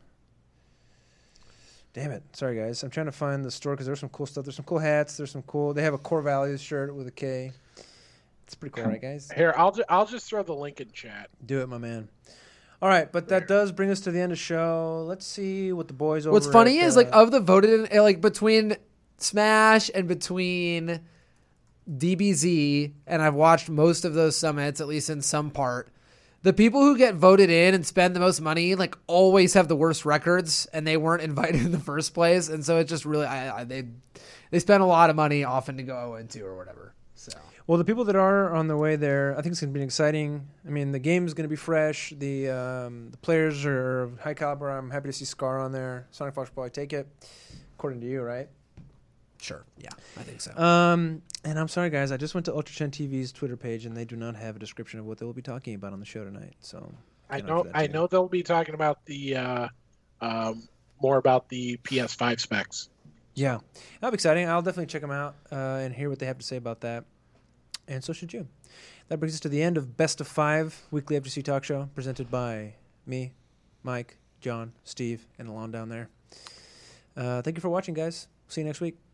Speaker 1: it. Sorry, guys. I'm trying to find the store because there's some cool stuff. There's some cool hats. There's some cool. They have a Core Values shirt with a K. It's pretty cool, right, guys?
Speaker 4: Here, I'll just throw the link in chat.
Speaker 1: Do it, my man. All right, but that does bring us to the end of the show. Let's see what the boys over
Speaker 2: What's funny
Speaker 1: at,
Speaker 2: is like of the voted in, like between Smash and between DBZ, and I've watched most of those summits, at least in some part. The people who get voted in and spend the most money, like, always have the worst records, and they weren't invited in the first place. And so it just really, they spend a lot of money often to go 0-2 or whatever. So,
Speaker 1: well, the people that are on their way there, I think it's going to be exciting. I mean, the game is going to be fresh. The players are high caliber. I'm happy to see Scar on there. Sonic Fox will probably take it, according to you, right?
Speaker 2: sure. Yeah, I think so.
Speaker 1: And I'm sorry, guys. I just went to Ultra Chen TV's Twitter page, and they do not have a description of what they will be talking about on the show tonight. So
Speaker 4: I know they'll be talking about the more about the PS5 specs.
Speaker 1: Yeah, that'll be exciting. I'll definitely check them out and hear what they have to say about that. And so should you. That brings us to the end of Best of 5 Weekly FGC Talk Show, presented by me, Mike, John, Steve, and Alon down there. Thank you for watching, guys. See you next week.